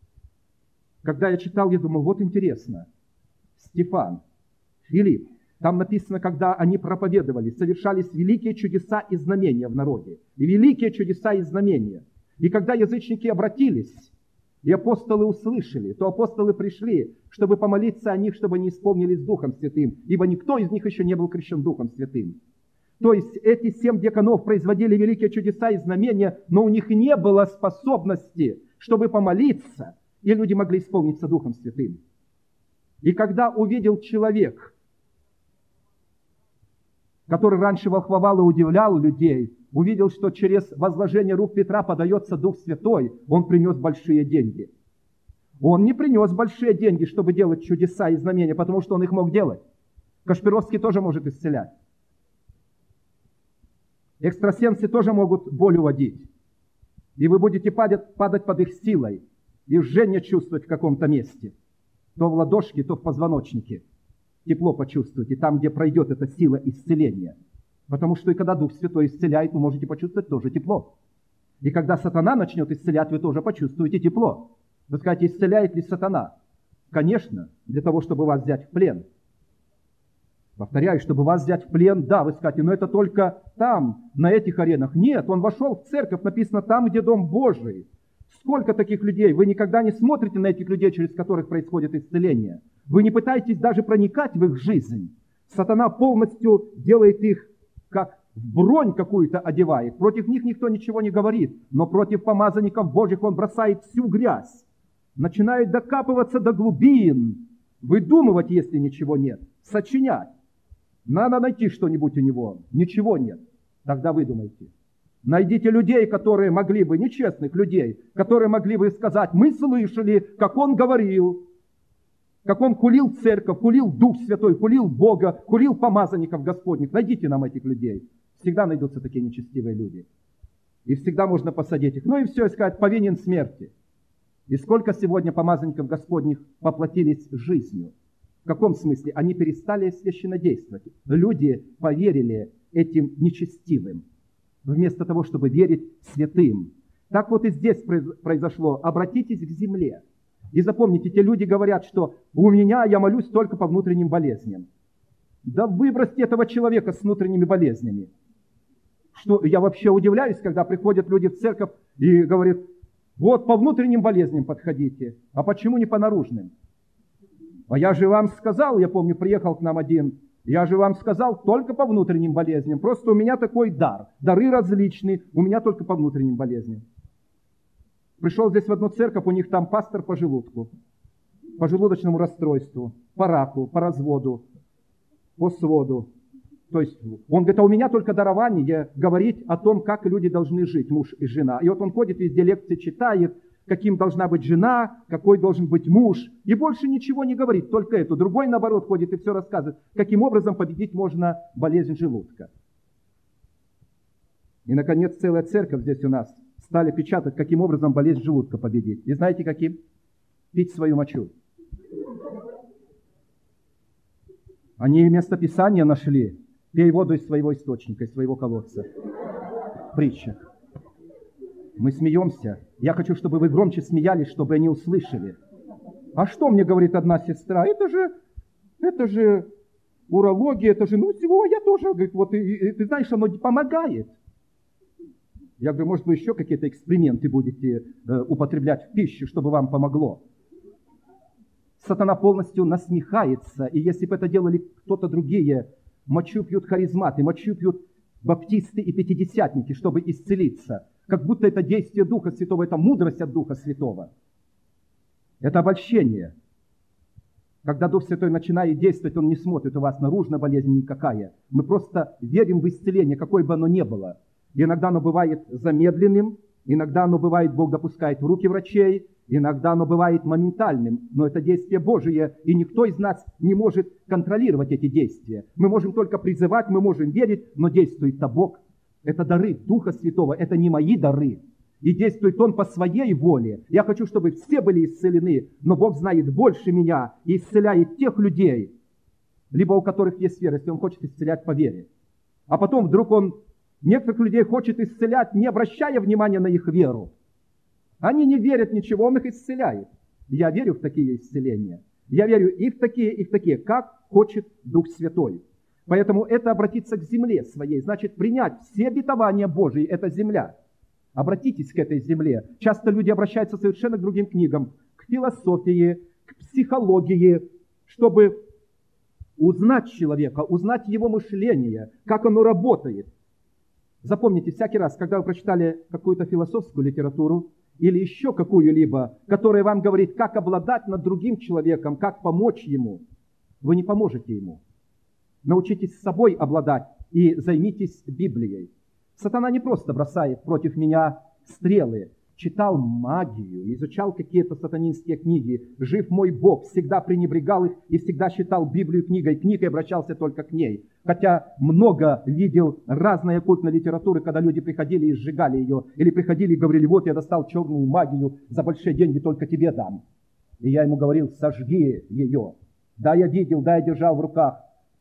Когда я читал, я думал, вот интересно, Стефан, Филипп, там написано, когда они проповедовали, совершались великие чудеса и знамения в народе. И великие чудеса и знамения. И когда язычники обратились, и апостолы услышали, то апостолы пришли, чтобы помолиться о них, чтобы они исполнились Духом Святым, ибо никто из них еще не был крещен Духом Святым. То есть эти семь диаконов производили великие чудеса и знамения, но у них не было способности, чтобы помолиться, и люди могли исполниться Духом Святым. И когда увидел человек, который раньше волхвовал и удивлял людей, увидел, что через возложение рук Петра подается Дух Святой, он принес большие деньги. Он не принес большие деньги, чтобы делать чудеса и знамения, потому что он их мог делать. Кашпировский тоже может исцелять. Экстрасенсы тоже могут боль уводить. И вы будете падать, падать под их силой и жжение чувствовать в каком-то месте. То в ладошке, то в позвоночнике. Тепло почувствуйте, там, где пройдет эта сила исцеления. Потому что и когда Дух Святой исцеляет, вы можете почувствовать тоже тепло. И когда сатана начнет исцелять, вы тоже почувствуете тепло. Вы скажете, исцеляет ли сатана? Конечно, для того, чтобы вас взять в плен. Повторяю, чтобы вас взять в плен, да, вы скажете, но это только там, на этих аренах. Нет, он вошел в церковь, написано там, где Дом Божий. Сколько таких людей? Вы никогда не смотрите на этих людей, через которых происходит исцеление. Вы не пытаетесь даже проникать в их жизнь. Сатана полностью делает их, как в бронь какую-то одевает. Против них никто ничего не говорит, но против помазанников Божьих он бросает всю грязь. Начинает докапываться до глубин, выдумывать, если ничего нет, сочинять. Надо найти что-нибудь у него. Ничего нет. Тогда выдумайте. Найдите людей, которые могли бы, нечестных людей, которые могли бы сказать, мы слышали, как он говорил. как он хулил церковь, хулил Дух Святой, хулил Бога, хулил помазанников Господних. Найдите нам этих людей. Всегда найдутся такие нечестивые люди. И всегда можно посадить их. Ну и все, и сказать, повинен смерти. И сколько сегодня помазанников Господних поплатились жизнью? В каком смысле? Они перестали священнодействовать. Люди поверили этим нечестивым, вместо того, чтобы верить святым. Так вот и здесь произошло. Обратитесь к земле. И запомните, те люди говорят, что у меня я молюсь только по внутренним болезням. Да выбросьте этого человека с внутренними болезнями. Что я вообще удивляюсь, когда приходят люди в церковь и говорят, вот по внутренним болезням подходите, а почему не по наружным? А я же вам сказал, я помню, приехал к нам один, я же вам сказал только по внутренним болезням, просто у меня такой дар, дары различные, у меня только по внутренним болезням. Пришел здесь в одну церковь, у них там пастор по желудку, по желудочному расстройству, по раку, по разводу, по своду. То есть он говорит, а у меня только дарование говорить о том, как люди должны жить, муж и жена. И вот он ходит везде, лекции читает, каким должна быть жена, какой должен быть муж. И больше ничего не говорит, только это. Другой, наоборот, ходит и все рассказывает, каким образом победить можно болезнь желудка. И, наконец, целая церковь здесь у нас стали печатать, каким образом болезнь желудка победить. И знаете, каким? Пить свою мочу. Они вместо Писания нашли: пей воду из своего источника, из своего колодца. В притчах. Мы смеемся. Я хочу, чтобы вы громче смеялись, чтобы они услышали. А что мне говорит одна сестра? Это же, это же урология, это же, ну, всего, я тоже, говорит, вот, и, и, ты знаешь, оно помогает. Я говорю, может, вы еще какие-то эксперименты будете э, употреблять в пищу, чтобы вам помогло. Сатана полностью насмехается, и если бы это делали кто-то другие, мочу пьют харизматы, мочу пьют баптисты и пятидесятники, чтобы исцелиться. Как будто это действие Духа Святого, это мудрость от Духа Святого. Это обольщение. Когда Дух Святой начинает действовать, Он не смотрит, у вас наружная болезнь никакая. Мы просто верим в исцеление, какое бы оно ни было. И иногда оно бывает замедленным, иногда оно бывает, Бог допускает в руки врачей, иногда оно бывает моментальным, но это действие Божие, и никто из нас не может контролировать эти действия. Мы можем только призывать, мы можем верить, но действует-то Бог. Это дары Духа Святого, это не мои дары. И действует Он по своей воле. Я хочу, чтобы все были исцелены, но Бог знает больше меня и исцеляет тех людей, либо у которых есть вера, если Он хочет исцелять по вере. А потом вдруг Он некоторых людей хочет исцелять, не обращая внимания на их веру. Они не верят ничего, Он их исцеляет. Я верю в такие исцеления. Я верю и в такие, и в такие, как хочет Дух Святой. Поэтому это обратиться к земле своей, значит принять все обетования Божьи, это земля. Обратитесь к этой земле. Часто люди обращаются совершенно к другим книгам, к философии, к психологии, чтобы узнать человека, узнать его мышление, как оно работает. Запомните, всякий раз, когда вы прочитали какую-то философскую литературу или еще какую-либо, которая вам говорит, как обладать над другим человеком, как помочь ему, вы не поможете ему. Научитесь с собой обладать и займитесь Библией. Сатана не просто бросает против меня стрелы. Читал магию, изучал какие-то сатанинские книги. Жив мой Бог, всегда пренебрегал их и всегда считал Библию книгой. Книгой обращался только к ней. Хотя много видел разной оккультной литературы, когда люди приходили и сжигали ее. Или приходили и говорили, вот я достал черную магию, за большие деньги только тебе дам. И я ему говорил, сожги ее. Да, я видел, да, я держал в руках.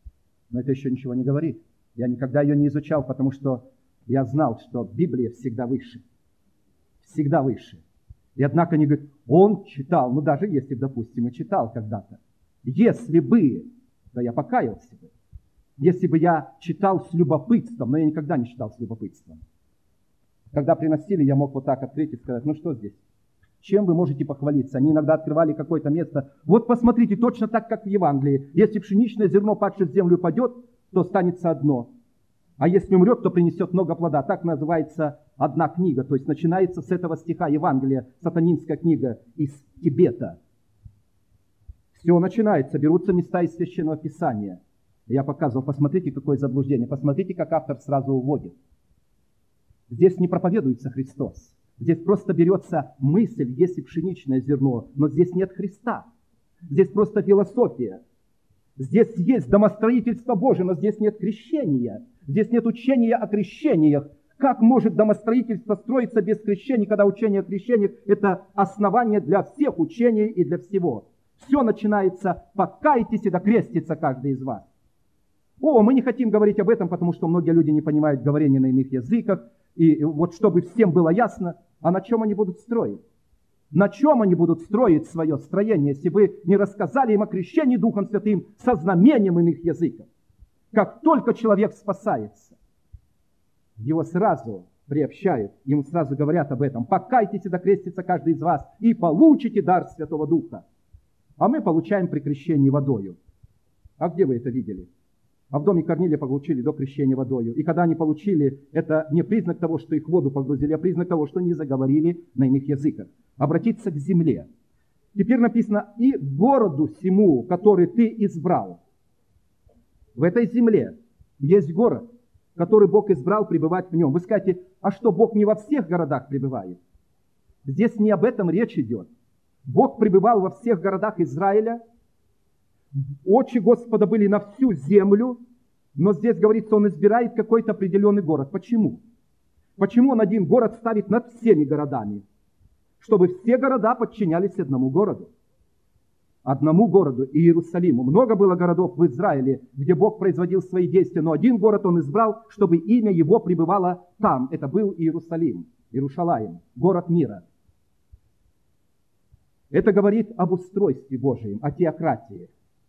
Но это еще ничего не говорит. Я никогда ее не изучал, потому что я знал, что Библия всегда выше. Всегда выше. И однако они говорят, он читал, ну даже если, допустим, и читал когда-то. Если бы, да я покаялся бы. Если бы я читал с любопытством, но я никогда не читал с любопытством. Когда приносили, я мог вот так открыть и сказать, ну что здесь? Чем вы можете похвалиться? Они иногда открывали какое-то место. Вот посмотрите, точно так, как в Евангелии. Если пшеничное зерно, падшее в землю, упадет, то останется одно. А если умрет, то принесет много плода. Так называется одна книга. То есть начинается с этого стиха Евангелия, сатанинская книга из Тибета. Все начинается, берутся места из Священного Писания. Я показывал, посмотрите, какое заблуждение. Посмотрите, как автор сразу уводит. Здесь не проповедуется Христос. Здесь просто берется мысль, если пшеничное зерно, но здесь нет Христа. Здесь просто философия. Здесь есть домостроительство Божие, но здесь нет крещения. Здесь нет учения о крещениях. Как может домостроительство строиться без крещения, когда учение о крещениях – это основание для всех учений и для всего? Все начинается «покайтесь и докрестится каждый из вас». О, мы не хотим говорить об этом, потому что многие люди не понимают говорения на иных языках. И вот чтобы всем было ясно, а на чем они будут строить? На чем они будут строить свое строение, если вы не рассказали им о крещении Духом Святым со знамением иных языков? Как только человек спасается, его сразу приобщают, ему сразу говорят об этом. «Покайтесь и докрестится каждый из вас, и получите дар Святого Духа». А мы получаем при крещении водою. А где вы это видели? А в доме Корнилия получили до крещения водою. И когда они получили, это не признак того, что их в воду погрузили, а признак того, что они заговорили на иных языках. Обратиться к земле. Теперь написано: «И городу сему, который ты избрал». В этой земле есть город, который Бог избрал пребывать в нем. Вы скажете: а что, Бог не во всех городах пребывает? Здесь не об этом речь идет. Бог пребывал во всех городах Израиля. Очи Господа были на всю землю, но здесь говорится, Он избирает какой-то определенный город. Почему? Почему Он один город ставит над всеми городами? Чтобы все города подчинялись одному городу. Одному городу, Иерусалиму. Много было городов в Израиле, где Бог производил свои действия, но один город Он избрал, чтобы имя Его пребывало там. Это был Иерусалим, Иерушалаим, город мира. Это говорит об устройстве Божьем, о теократии.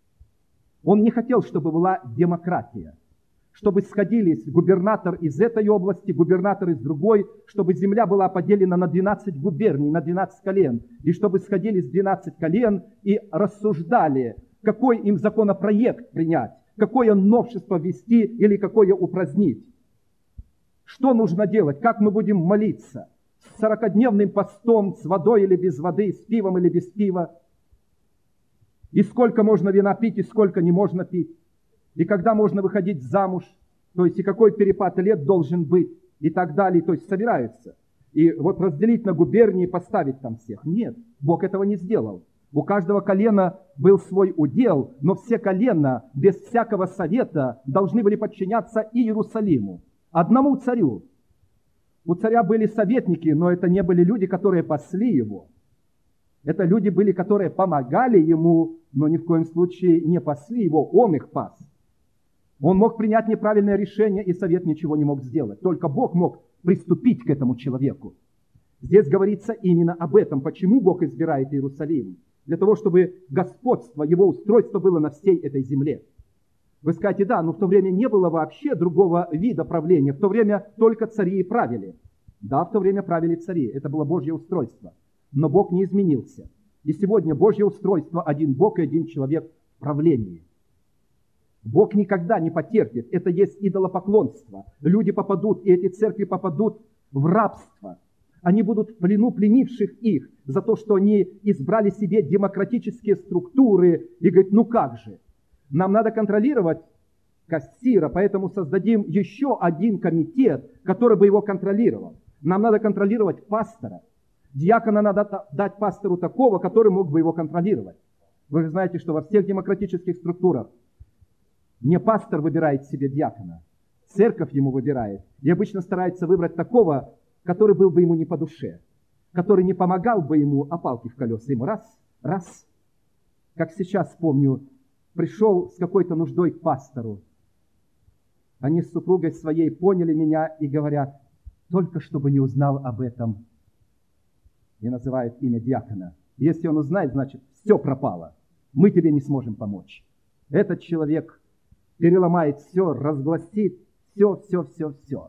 Он не хотел, чтобы была демократия, чтобы сходились губернатор из этой области, губернатор из другой, чтобы земля была поделена на двенадцать губерний, на двенадцать колен, и чтобы сходились двенадцать колен и рассуждали, какой им законопроект принять, какое новшество ввести или какое упразднить. Что нужно делать, как мы будем молиться, с сорокадневным постом, с водой или без воды, с пивом или без пива, и сколько можно вина пить, и сколько не можно пить, и когда можно выходить замуж, то есть и какой перепад лет должен быть, и так далее, то есть собираются. И вот разделить на губернии, поставить там всех. Нет, Бог этого не сделал. У каждого колена был свой удел, но все колена без всякого совета должны были подчиняться Иерусалиму, одному царю. У царя были советники, но это не были люди, которые пасли его. Это люди были, которые помогали ему, но ни в коем случае не пасли его, он их пас. Он мог принять неправильное решение, и совет ничего не мог сделать. Только Бог мог приступить к этому человеку. Здесь говорится именно об этом. Почему Бог избирает Иерусалим? Для того, чтобы господство, его устройство было на всей этой земле. Вы скажете: да, но в то время не было вообще другого вида правления. В то время только цари и правили. Да, в то время правили цари. Это было Божье устройство. Но Бог не изменился. И сегодня Божье устройство — один Бог и один человек в правлении. Бог никогда не потерпит. Это есть идолопоклонство. Люди попадут, и эти церкви попадут в рабство. Они будут в плену пленивших их за то, что они избрали себе демократические структуры. И говорят: ну как же, нам надо контролировать кассира, поэтому создадим еще один комитет, который бы его контролировал. Нам надо контролировать пастора. Диакона надо дать пастору такого, который мог бы его контролировать. Вы же знаете, что во всех демократических структурах не пастор выбирает себе диакона, церковь ему выбирает. И обычно старается выбрать такого, который был бы ему не по душе, который не помогал бы ему, а палки в колеса ему раз, раз. Как сейчас помню, пришел с какой-то нуждой к пастору. Они с супругой своей поняли меня и говорят: только чтобы не узнал об этом. И называют имя диакона. Если он узнает, значит, все пропало. Мы тебе не сможем помочь. Этот человек переломает все, разгласит все, все, все, все.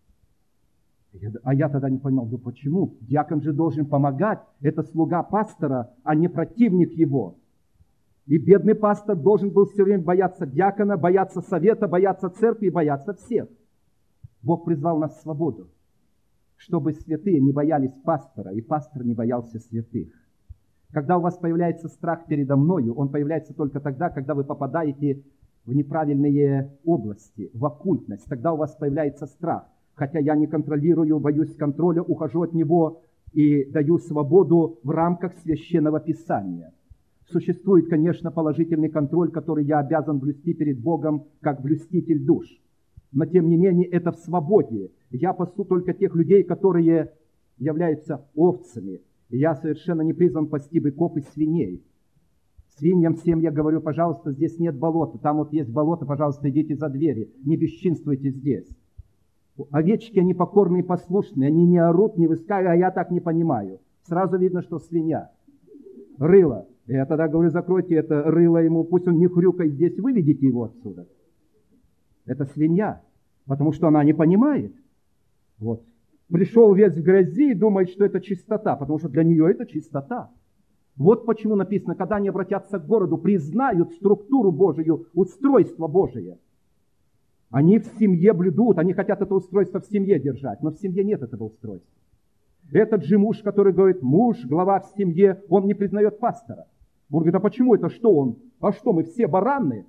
А я тогда не понял, ну почему? Диакон же должен помогать. Это слуга пастора, а не противник его. И бедный пастор должен был все время бояться диакона, бояться совета, бояться церкви, бояться всех. Бог призвал нас в свободу, чтобы святые не боялись пастора, и пастор не боялся святых. Когда у вас появляется страх передо мною, он появляется только тогда, когда вы попадаете в неправильные области, в оккультность. Тогда у вас появляется страх. Хотя я не контролирую, боюсь контроля, ухожу от него и даю свободу в рамках Священного Писания. Существует, конечно, положительный контроль, который я обязан блюсти перед Богом, как блюститель душ. Но, тем не менее, это в свободе. Я пасу только тех людей, которые являются овцами. И я совершенно не призван пасти быков и свиней. Свиньям всем я говорю, пожалуйста, здесь нет болота. Там вот есть болото, пожалуйста, идите за двери. Не бесчинствуйте здесь. Овечки, они покорные и послушные. Они не орут, не выскакивают, а я так не понимаю. Сразу видно, что свинья. Рыло. Я тогда говорю, закройте это рыло ему, пусть он не хрюкает здесь, выведите его отсюда. Это свинья, потому что она не понимает. Вот. Пришел весь в грязи и думает, что это чистота, потому что для нее это чистота. Вот почему написано, когда они обратятся к городу, признают структуру Божию, устройство Божие. Они в семье блюдут, они хотят это устройство в семье держать, но в семье нет этого устройства. Этот же муж, который говорит, муж, глава в семье, он не признает пастора. Он говорит, а почему это? Что он? А что, мы все бараны?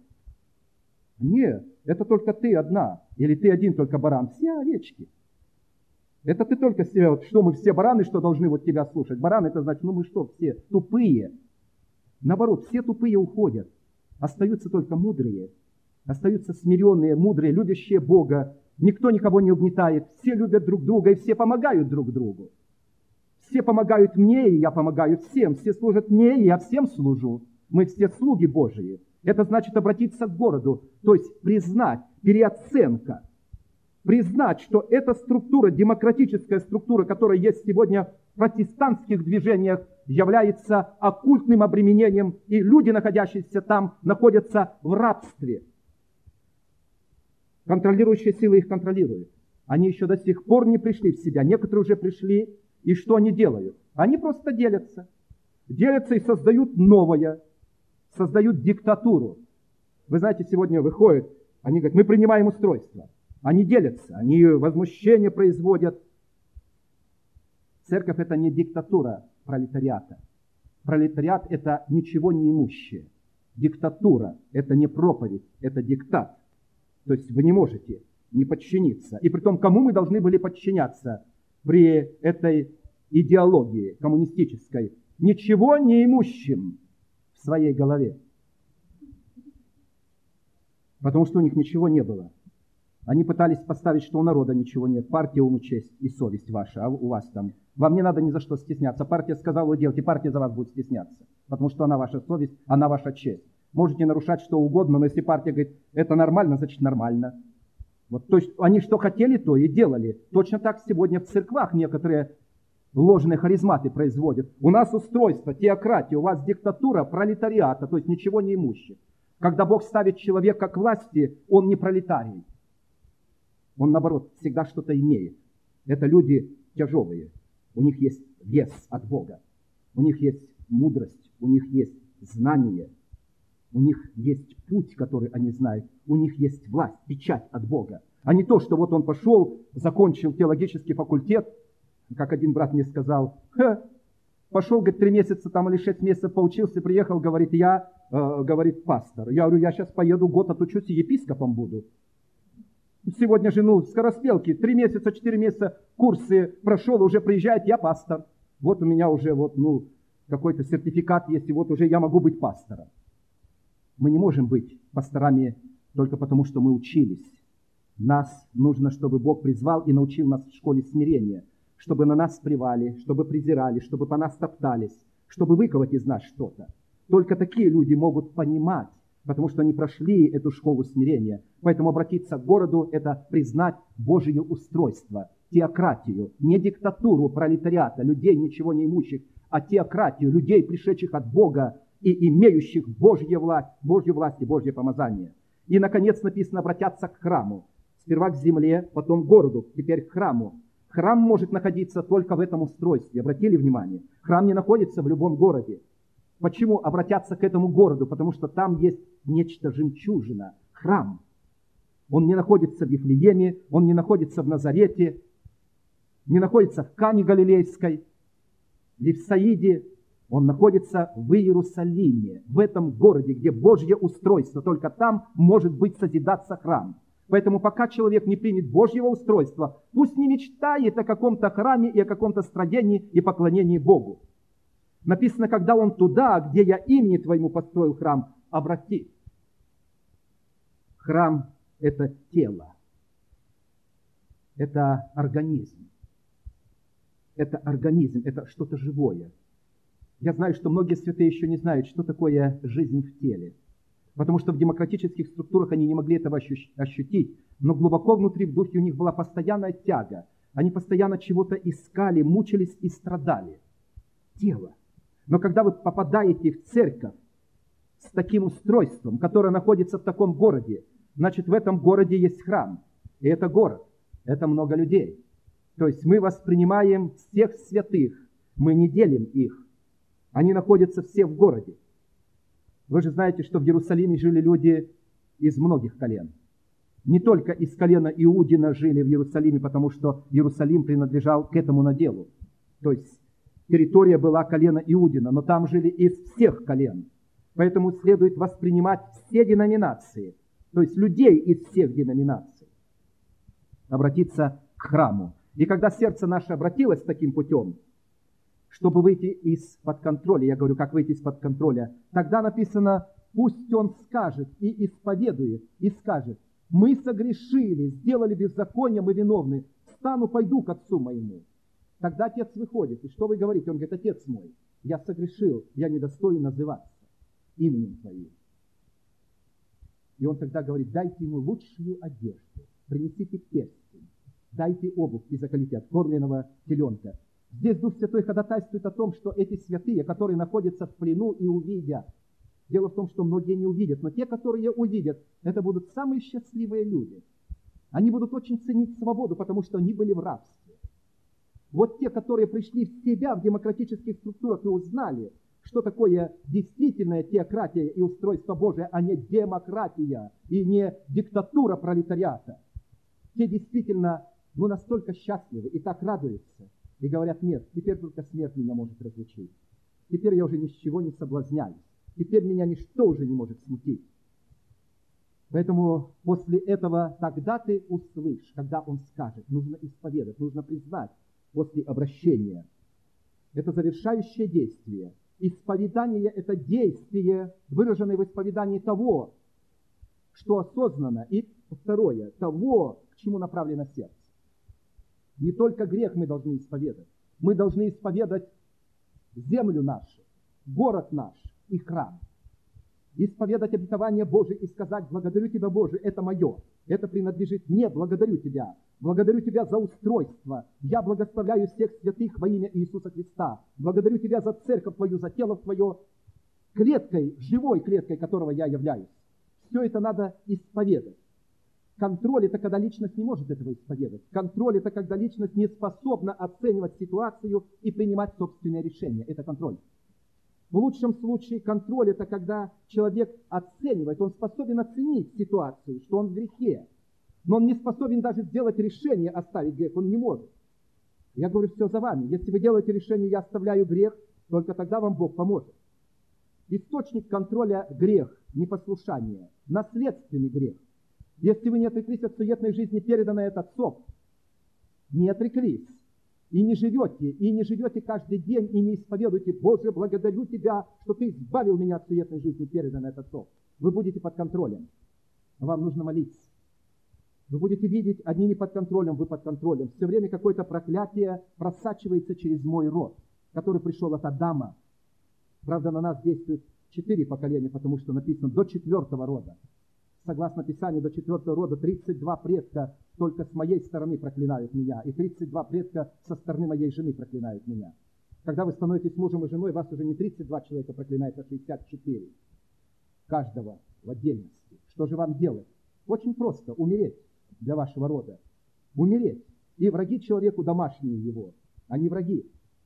Нет, это только ты одна. Или ты один только баран. Все овечки. Это ты только себе, вот, что мы все бараны, что должны вот тебя слушать. Бараны, это значит, ну мы что, все тупые. Наоборот, все тупые уходят. Остаются только мудрые. Остаются смиренные, мудрые, любящие Бога. Никто никого не угнетает. Все любят друг друга и все помогают друг другу. Все помогают мне, и я помогаю всем. Все служат мне, и я всем служу. Мы все слуги Божии. Это значит обратиться к городу, то есть признать, переоценка. Признать, что эта структура, демократическая структура, которая есть сегодня в протестантских движениях, является оккультным обременением, и люди, находящиеся там, находятся в рабстве. Контролирующие силы их контролируют. Они еще до сих пор не пришли в себя. Некоторые уже пришли, и что они делают? Они просто делятся. Делятся и создают новое. Создают диктатуру. Вы знаете, сегодня выходят, они говорят, мы принимаем устройство. Они делятся, они возмущение производят. Церковь – это не диктатура пролетариата. Пролетариат – это ничего не имущее. Диктатура – это не проповедь, это диктат. То есть вы не можете не подчиниться. И при том, кому мы должны были подчиняться при этой идеологии коммунистической? Ничего не имущим в своей голове. Потому что у них ничего не было. Они пытались поставить, что у народа ничего нет. Партия, ум и честь и совесть ваша, а у вас там. Вам не надо ни за что стесняться. Партия сказала, вы делаете, партия за вас будет стесняться. Потому что она ваша совесть, она ваша честь. Можете нарушать что угодно, но если партия говорит, это нормально, значит нормально. Вот, то есть они что хотели, то и делали. Точно так сегодня в церквах некоторые ложные харизматы производят. У нас устройство, теократия, у вас диктатура пролетариата, то есть ничего не имущих. Когда Бог ставит человека к власти, он не пролетарий. Он, наоборот, всегда что-то имеет. Это люди тяжелые. У них есть вес от Бога. У них есть мудрость. У них есть знание. У них есть путь, который они знают. У них есть власть, печать от Бога. А не то, что вот он пошел, закончил теологический факультет, как один брат мне сказал, Ха, пошел, говорит, три месяца там или шесть месяцев поучился, приехал, говорит, я, э, говорит, пастор. Я говорю, я сейчас поеду, год отучусь и епископом буду. Сегодня же, ну, скороспелки, три месяца, четыре месяца курсы прошел, уже приезжает, я пастор. Вот у меня уже вот, ну, какой-то сертификат есть, и вот уже я могу быть пастором. Мы не можем быть пасторами только потому, что мы учились. Нас нужно, чтобы Бог призвал и научил нас в школе смирения, чтобы на нас плевали, чтобы презирали, чтобы по нас топтались, чтобы выковать из нас что-то. Только такие люди могут понимать, потому что они прошли эту школу смирения. Поэтому обратиться к городу – это признать Божие устройство, теократию, не диктатуру пролетариата, людей ничего не имущих, а теократию, людей, пришедших от Бога и имеющих Божью власть, Божью власть и Божье помазание. И, наконец, написано обратятся к храму. Сперва к земле, потом к городу, теперь к храму. Храм может находиться только в этом устройстве. Обратили внимание? Храм не находится в любом городе. Почему обратятся к этому городу? Потому что там есть нечто жемчужина, храм. Он не находится в Вифлееме, он не находится в Назарете, не находится в Кане Галилейской, или в Саиде. Он находится в Иерусалиме, в этом городе, где Божье устройство. Только там может быть созидаться храм. Поэтому пока человек не примет Божьего устройства, пусть не мечтает о каком-то храме и о каком-то строении и поклонении Богу. Написано, когда он туда, где я имени Твоему построил храм, обратит. Храм – это тело. Это организм. Это организм, это что-то живое. Я знаю, что многие святые еще не знают, что такое жизнь в теле. Потому что в демократических структурах они не могли этого ощутить. Но глубоко внутри, в духе у них была постоянная тяга. Они постоянно чего-то искали, мучились и страдали. Тело. Но когда вы попадаете в церковь с таким устройством, которое находится в таком городе, значит, в этом городе есть храм. И это город. Это много людей. То есть мы воспринимаем всех святых. Мы не делим их. Они находятся все в городе. Вы же знаете, что в Иерусалиме жили люди из многих колен. Не только из колена Иудина жили в Иерусалиме, потому что Иерусалим принадлежал к этому наделу. То есть территория была колена Иудина, но там жили из всех колен. Поэтому следует воспринимать все деноминации, то есть людей из всех деноминаций. Обратиться к храму. И когда сердце наше обратилось таким путем, чтобы выйти из-под контроля, я говорю, как выйти из-под контроля, тогда написано, пусть он скажет и исповедует, и скажет, мы согрешили, сделали беззаконие, мы виновны, встану, пойду к отцу моему. Тогда отец выходит, и что вы говорите? Он говорит, отец мой, я согрешил, я недостоин называться именем твоим. И он тогда говорит, дайте ему лучшую одежду, принесите перстень, дайте обувь и заколите откормленного теленка. Здесь Дух Святой ходатайствует о том, что эти святые, которые находятся в плену и увидят, дело в том, что многие не увидят, но те, которые увидят, это будут самые счастливые люди. Они будут очень ценить свободу, потому что они были в рабстве. Вот те, которые пришли в себя в демократических структурах и узнали, что такое действительная теократия и устройство Божие, а не демократия и не диктатура пролетариата. Те действительно ну, настолько счастливы и так радуются. И говорят, нет, теперь только смерть меня может разлучить. Теперь я уже ни с чего не соблазняюсь. Теперь меня ничто уже не может смутить. Поэтому после этого тогда ты услышишь, когда он скажет, нужно исповедать, нужно признать после обращения. Это завершающее действие. Исповедание – это действие, выраженное в исповедании того, что осознанно, и второе, того, к чему направлено сердце. Не только грех мы должны исповедать. Мы должны исповедать землю нашу, город наш и храм. Исповедать обетование Божие и сказать, благодарю Тебя, Боже, это мое. Это принадлежит мне, благодарю Тебя. Благодарю Тебя за устройство. Я благословляю всех святых во имя Иисуса Христа. Благодарю Тебя за церковь Твою, за тело Твое, клеткой, живой клеткой, которого я являюсь. Все это надо исповедать. Контроль – это когда личность не может этого исповедать. Контроль – это когда личность не способна оценивать ситуацию и принимать собственные решения. Это контроль. В лучшем случае контроль – это когда человек оценивает, он способен оценить ситуацию, что он в грехе. Но он не способен даже сделать решение оставить грех, он не может. Я говорю, все за вами. Если вы делаете решение, я оставляю грех, только тогда вам Бог поможет. Источник контроля – грех, непослушание, наследственный грех. Если вы не отреклись от суетной жизни, переданной от отцов, не отреклись, и не живете, и не живете каждый день, и не исповедуете, Боже, благодарю Тебя, что Ты избавил меня от суетной жизни, переданной от отцов. Вы будете под контролем. Вам нужно молиться. Вы будете видеть, одни не под контролем, вы под контролем. Все время какое-то проклятие просачивается через мой род, который пришел от Адама. Правда, на нас действует четыре поколения, потому что написано до четвертого рода. Согласно Писанию, до четвертого рода тридцать два предка только с моей стороны проклинают меня, и тридцать два предка со стороны моей жены проклинают меня. Когда вы становитесь мужем и женой, вас уже не тридцать два человека проклинает, а шестьдесят четыре. Каждого в отдельности. Что же вам делать? Очень просто. Умереть для вашего рода. Умереть. И враги человеку домашние его. Они враги.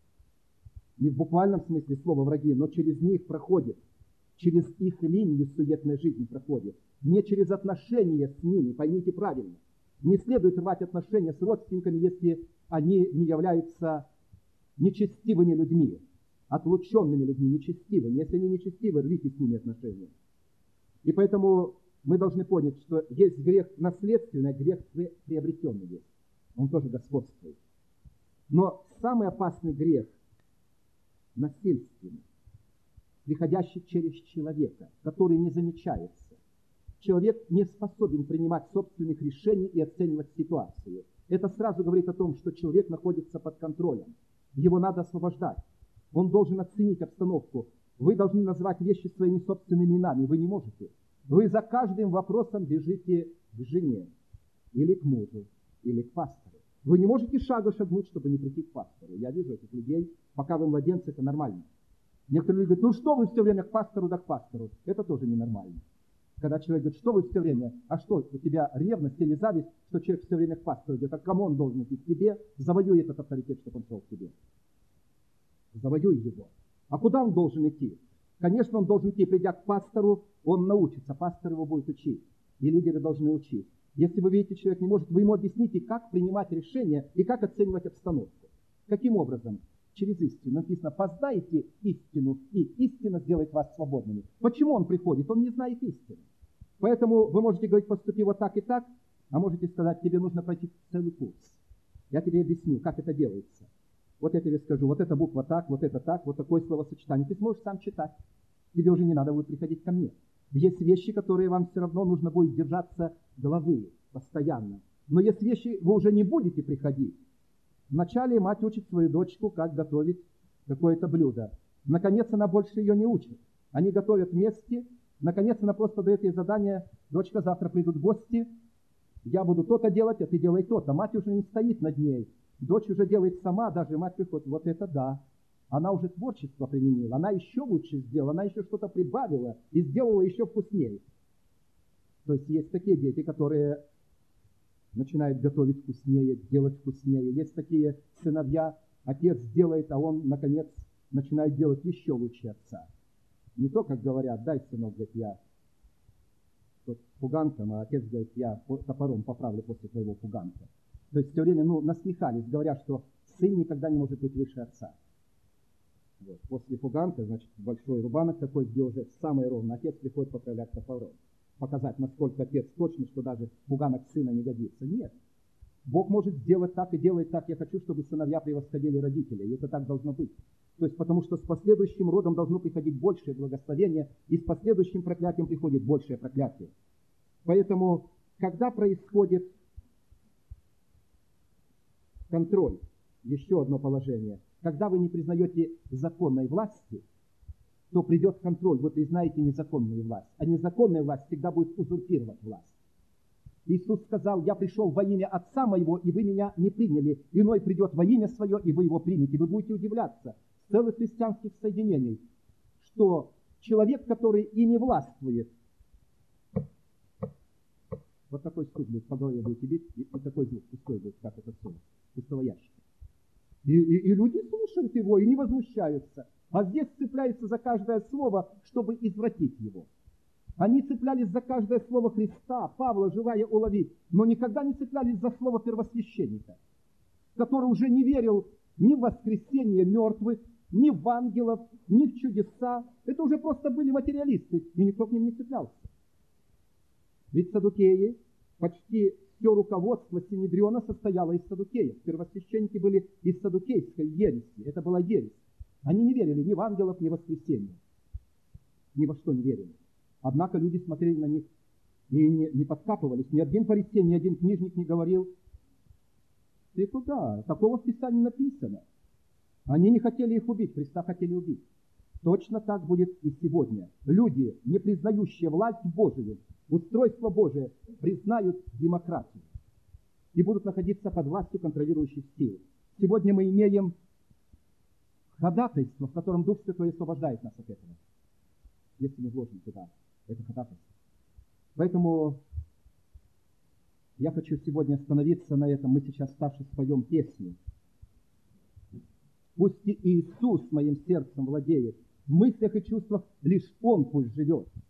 Не в буквальном смысле слова враги, но через них проходит. Через их линию суетная жизнь проходит. Не через отношения с ними, поймите правильно. Не следует рвать отношения с родственниками, если они не являются нечестивыми людьми, отлученными людьми, нечестивыми. Если они нечестивы, рвите с ними отношения. И поэтому мы должны понять, что есть грех наследственный, а грех приобретенный есть. Он тоже господствует. Но самый опасный грех насильственный, приходящий через человека, который не замечается. Человек не способен принимать собственных решений и оценивать ситуацию. Это сразу говорит о том, что человек находится под контролем. Его надо освобождать. Он должен оценить обстановку. Вы должны назвать вещи своими собственными именами. Вы не можете. Вы за каждым вопросом бежите к жене, или к мужу, или к пастору. Вы не можете шага шагнуть, чтобы не прийти к пастору. Я вижу этих людей, пока вы младенцы, это нормально. Некоторые люди говорят, ну что вы все время к пастору, да к пастору. Это тоже ненормально. Когда человек говорит, что вы все время, а что, у тебя ревность или зависть, что человек все время к пастору идет, а к кому он должен идти? К тебе, завоюй этот авторитет, чтобы он шел к тебе. Завоюй его. А куда он должен идти? Конечно, он должен идти, придя к пастору, он научится, пастор его будет учить. И лидеры должны учить. Если вы видите, человек не может, вы ему объясните, как принимать решения и как оценивать обстановку. Каким образом? Через истину. Написано, познайте истину, и истина сделает вас свободными. Почему он приходит? Он не знает истины. Поэтому вы можете говорить, поступи вот так и так, а можете сказать, тебе нужно пройти целый курс. Я тебе объясню, как это делается. Вот я тебе скажу, вот эта буква так, вот это так, вот такое словосочетание. Ты сможешь сам читать. Тебе уже не надо будет приходить ко мне. Есть вещи, которые вам все равно нужно будет держаться головы постоянно. Но есть вещи, вы уже не будете приходить. Вначале мать учит свою дочку, как готовить какое-то блюдо. Наконец, она больше ее не учит. Они готовят вместе. Наконец, она просто дает ей задание, дочка, завтра придут гости, я буду то-то делать, а ты делай то-то. Мать уже не стоит над ней. Дочь уже делает сама, даже мать приходит, вот это да. Она уже творчество применила, она еще лучше сделала, она еще что-то прибавила и сделала еще вкуснее. То есть есть такие дети, которые начинают готовить вкуснее, делать вкуснее. Есть такие сыновья, отец делает, а он, наконец, начинает делать еще лучше отца. Не то, как говорят, дай, сынок, говорит, я тут фуганком, а отец говорит, я топором поправлю после твоего фуганка. То есть все время ну, насмехались, говоря, что сын никогда не может быть выше отца. Вот. После фуганка, значит, большой рубанок такой, где уже самый ровный, отец приходит поправлять топором. Показать, насколько отец точно, что даже фуганок сына не годится. Нет. Бог может сделать так и делает так. Я хочу, чтобы сыновья превосходили родителей. И это так должно быть. То есть потому что с последующим родом должно приходить большее благословение, и с последующим проклятием приходит большее проклятие. Поэтому, когда происходит контроль, еще одно положение, когда вы не признаете законной власти, то придет контроль, вы признаете незаконную власть. А незаконная власть всегда будет узурпировать власть. Иисус сказал, я пришел во имя Отца моего, и вы меня не приняли. Иной придет во имя свое, и вы его примете. Вы будете удивляться с целых христианских соединений, что человек, который и не властвует, вот такой стук будет, по голове будете бить, и такой звук, пустой будет, как это слово, пустого ящика. И, и, и люди слушают его и не возмущаются. А здесь цепляются за каждое слово, чтобы извратить его. Они цеплялись за каждое слово Христа, Павла, желая уловить, но никогда не цеплялись за слово первосвященника, который уже не верил ни в воскресение мертвых, ни в ангелов, ни в чудеса. Это уже просто были материалисты, и никто к ним не цеплялся. Ведь саддукеи, почти все руководство Синедриона состояло из саддукеев. Первосвященники были из саддукейской ереси. Это была ересь. Они не верили ни в ангелов, ни в воскресение. Ни во что не верили. Однако люди смотрели на них и не, не подкапывались. Ни один фарисей, ни один книжник не говорил, ты куда? Такого в Писании написано. Они не хотели их убить, Христа хотели убить. Точно так будет и сегодня. Люди, не признающие власть Божию, устройство Божие, признают демократию и будут находиться под властью контролирующих сил. Сегодня мы имеем ходатайство, в котором Дух Святой освобождает нас от этого, если мы вложим туда это ходатайство. Поэтому я хочу сегодня остановиться на этом. Мы сейчас старше споем песню. Пусть и Иисус моим сердцем владеет, в мыслях и чувствах лишь Он пусть живет.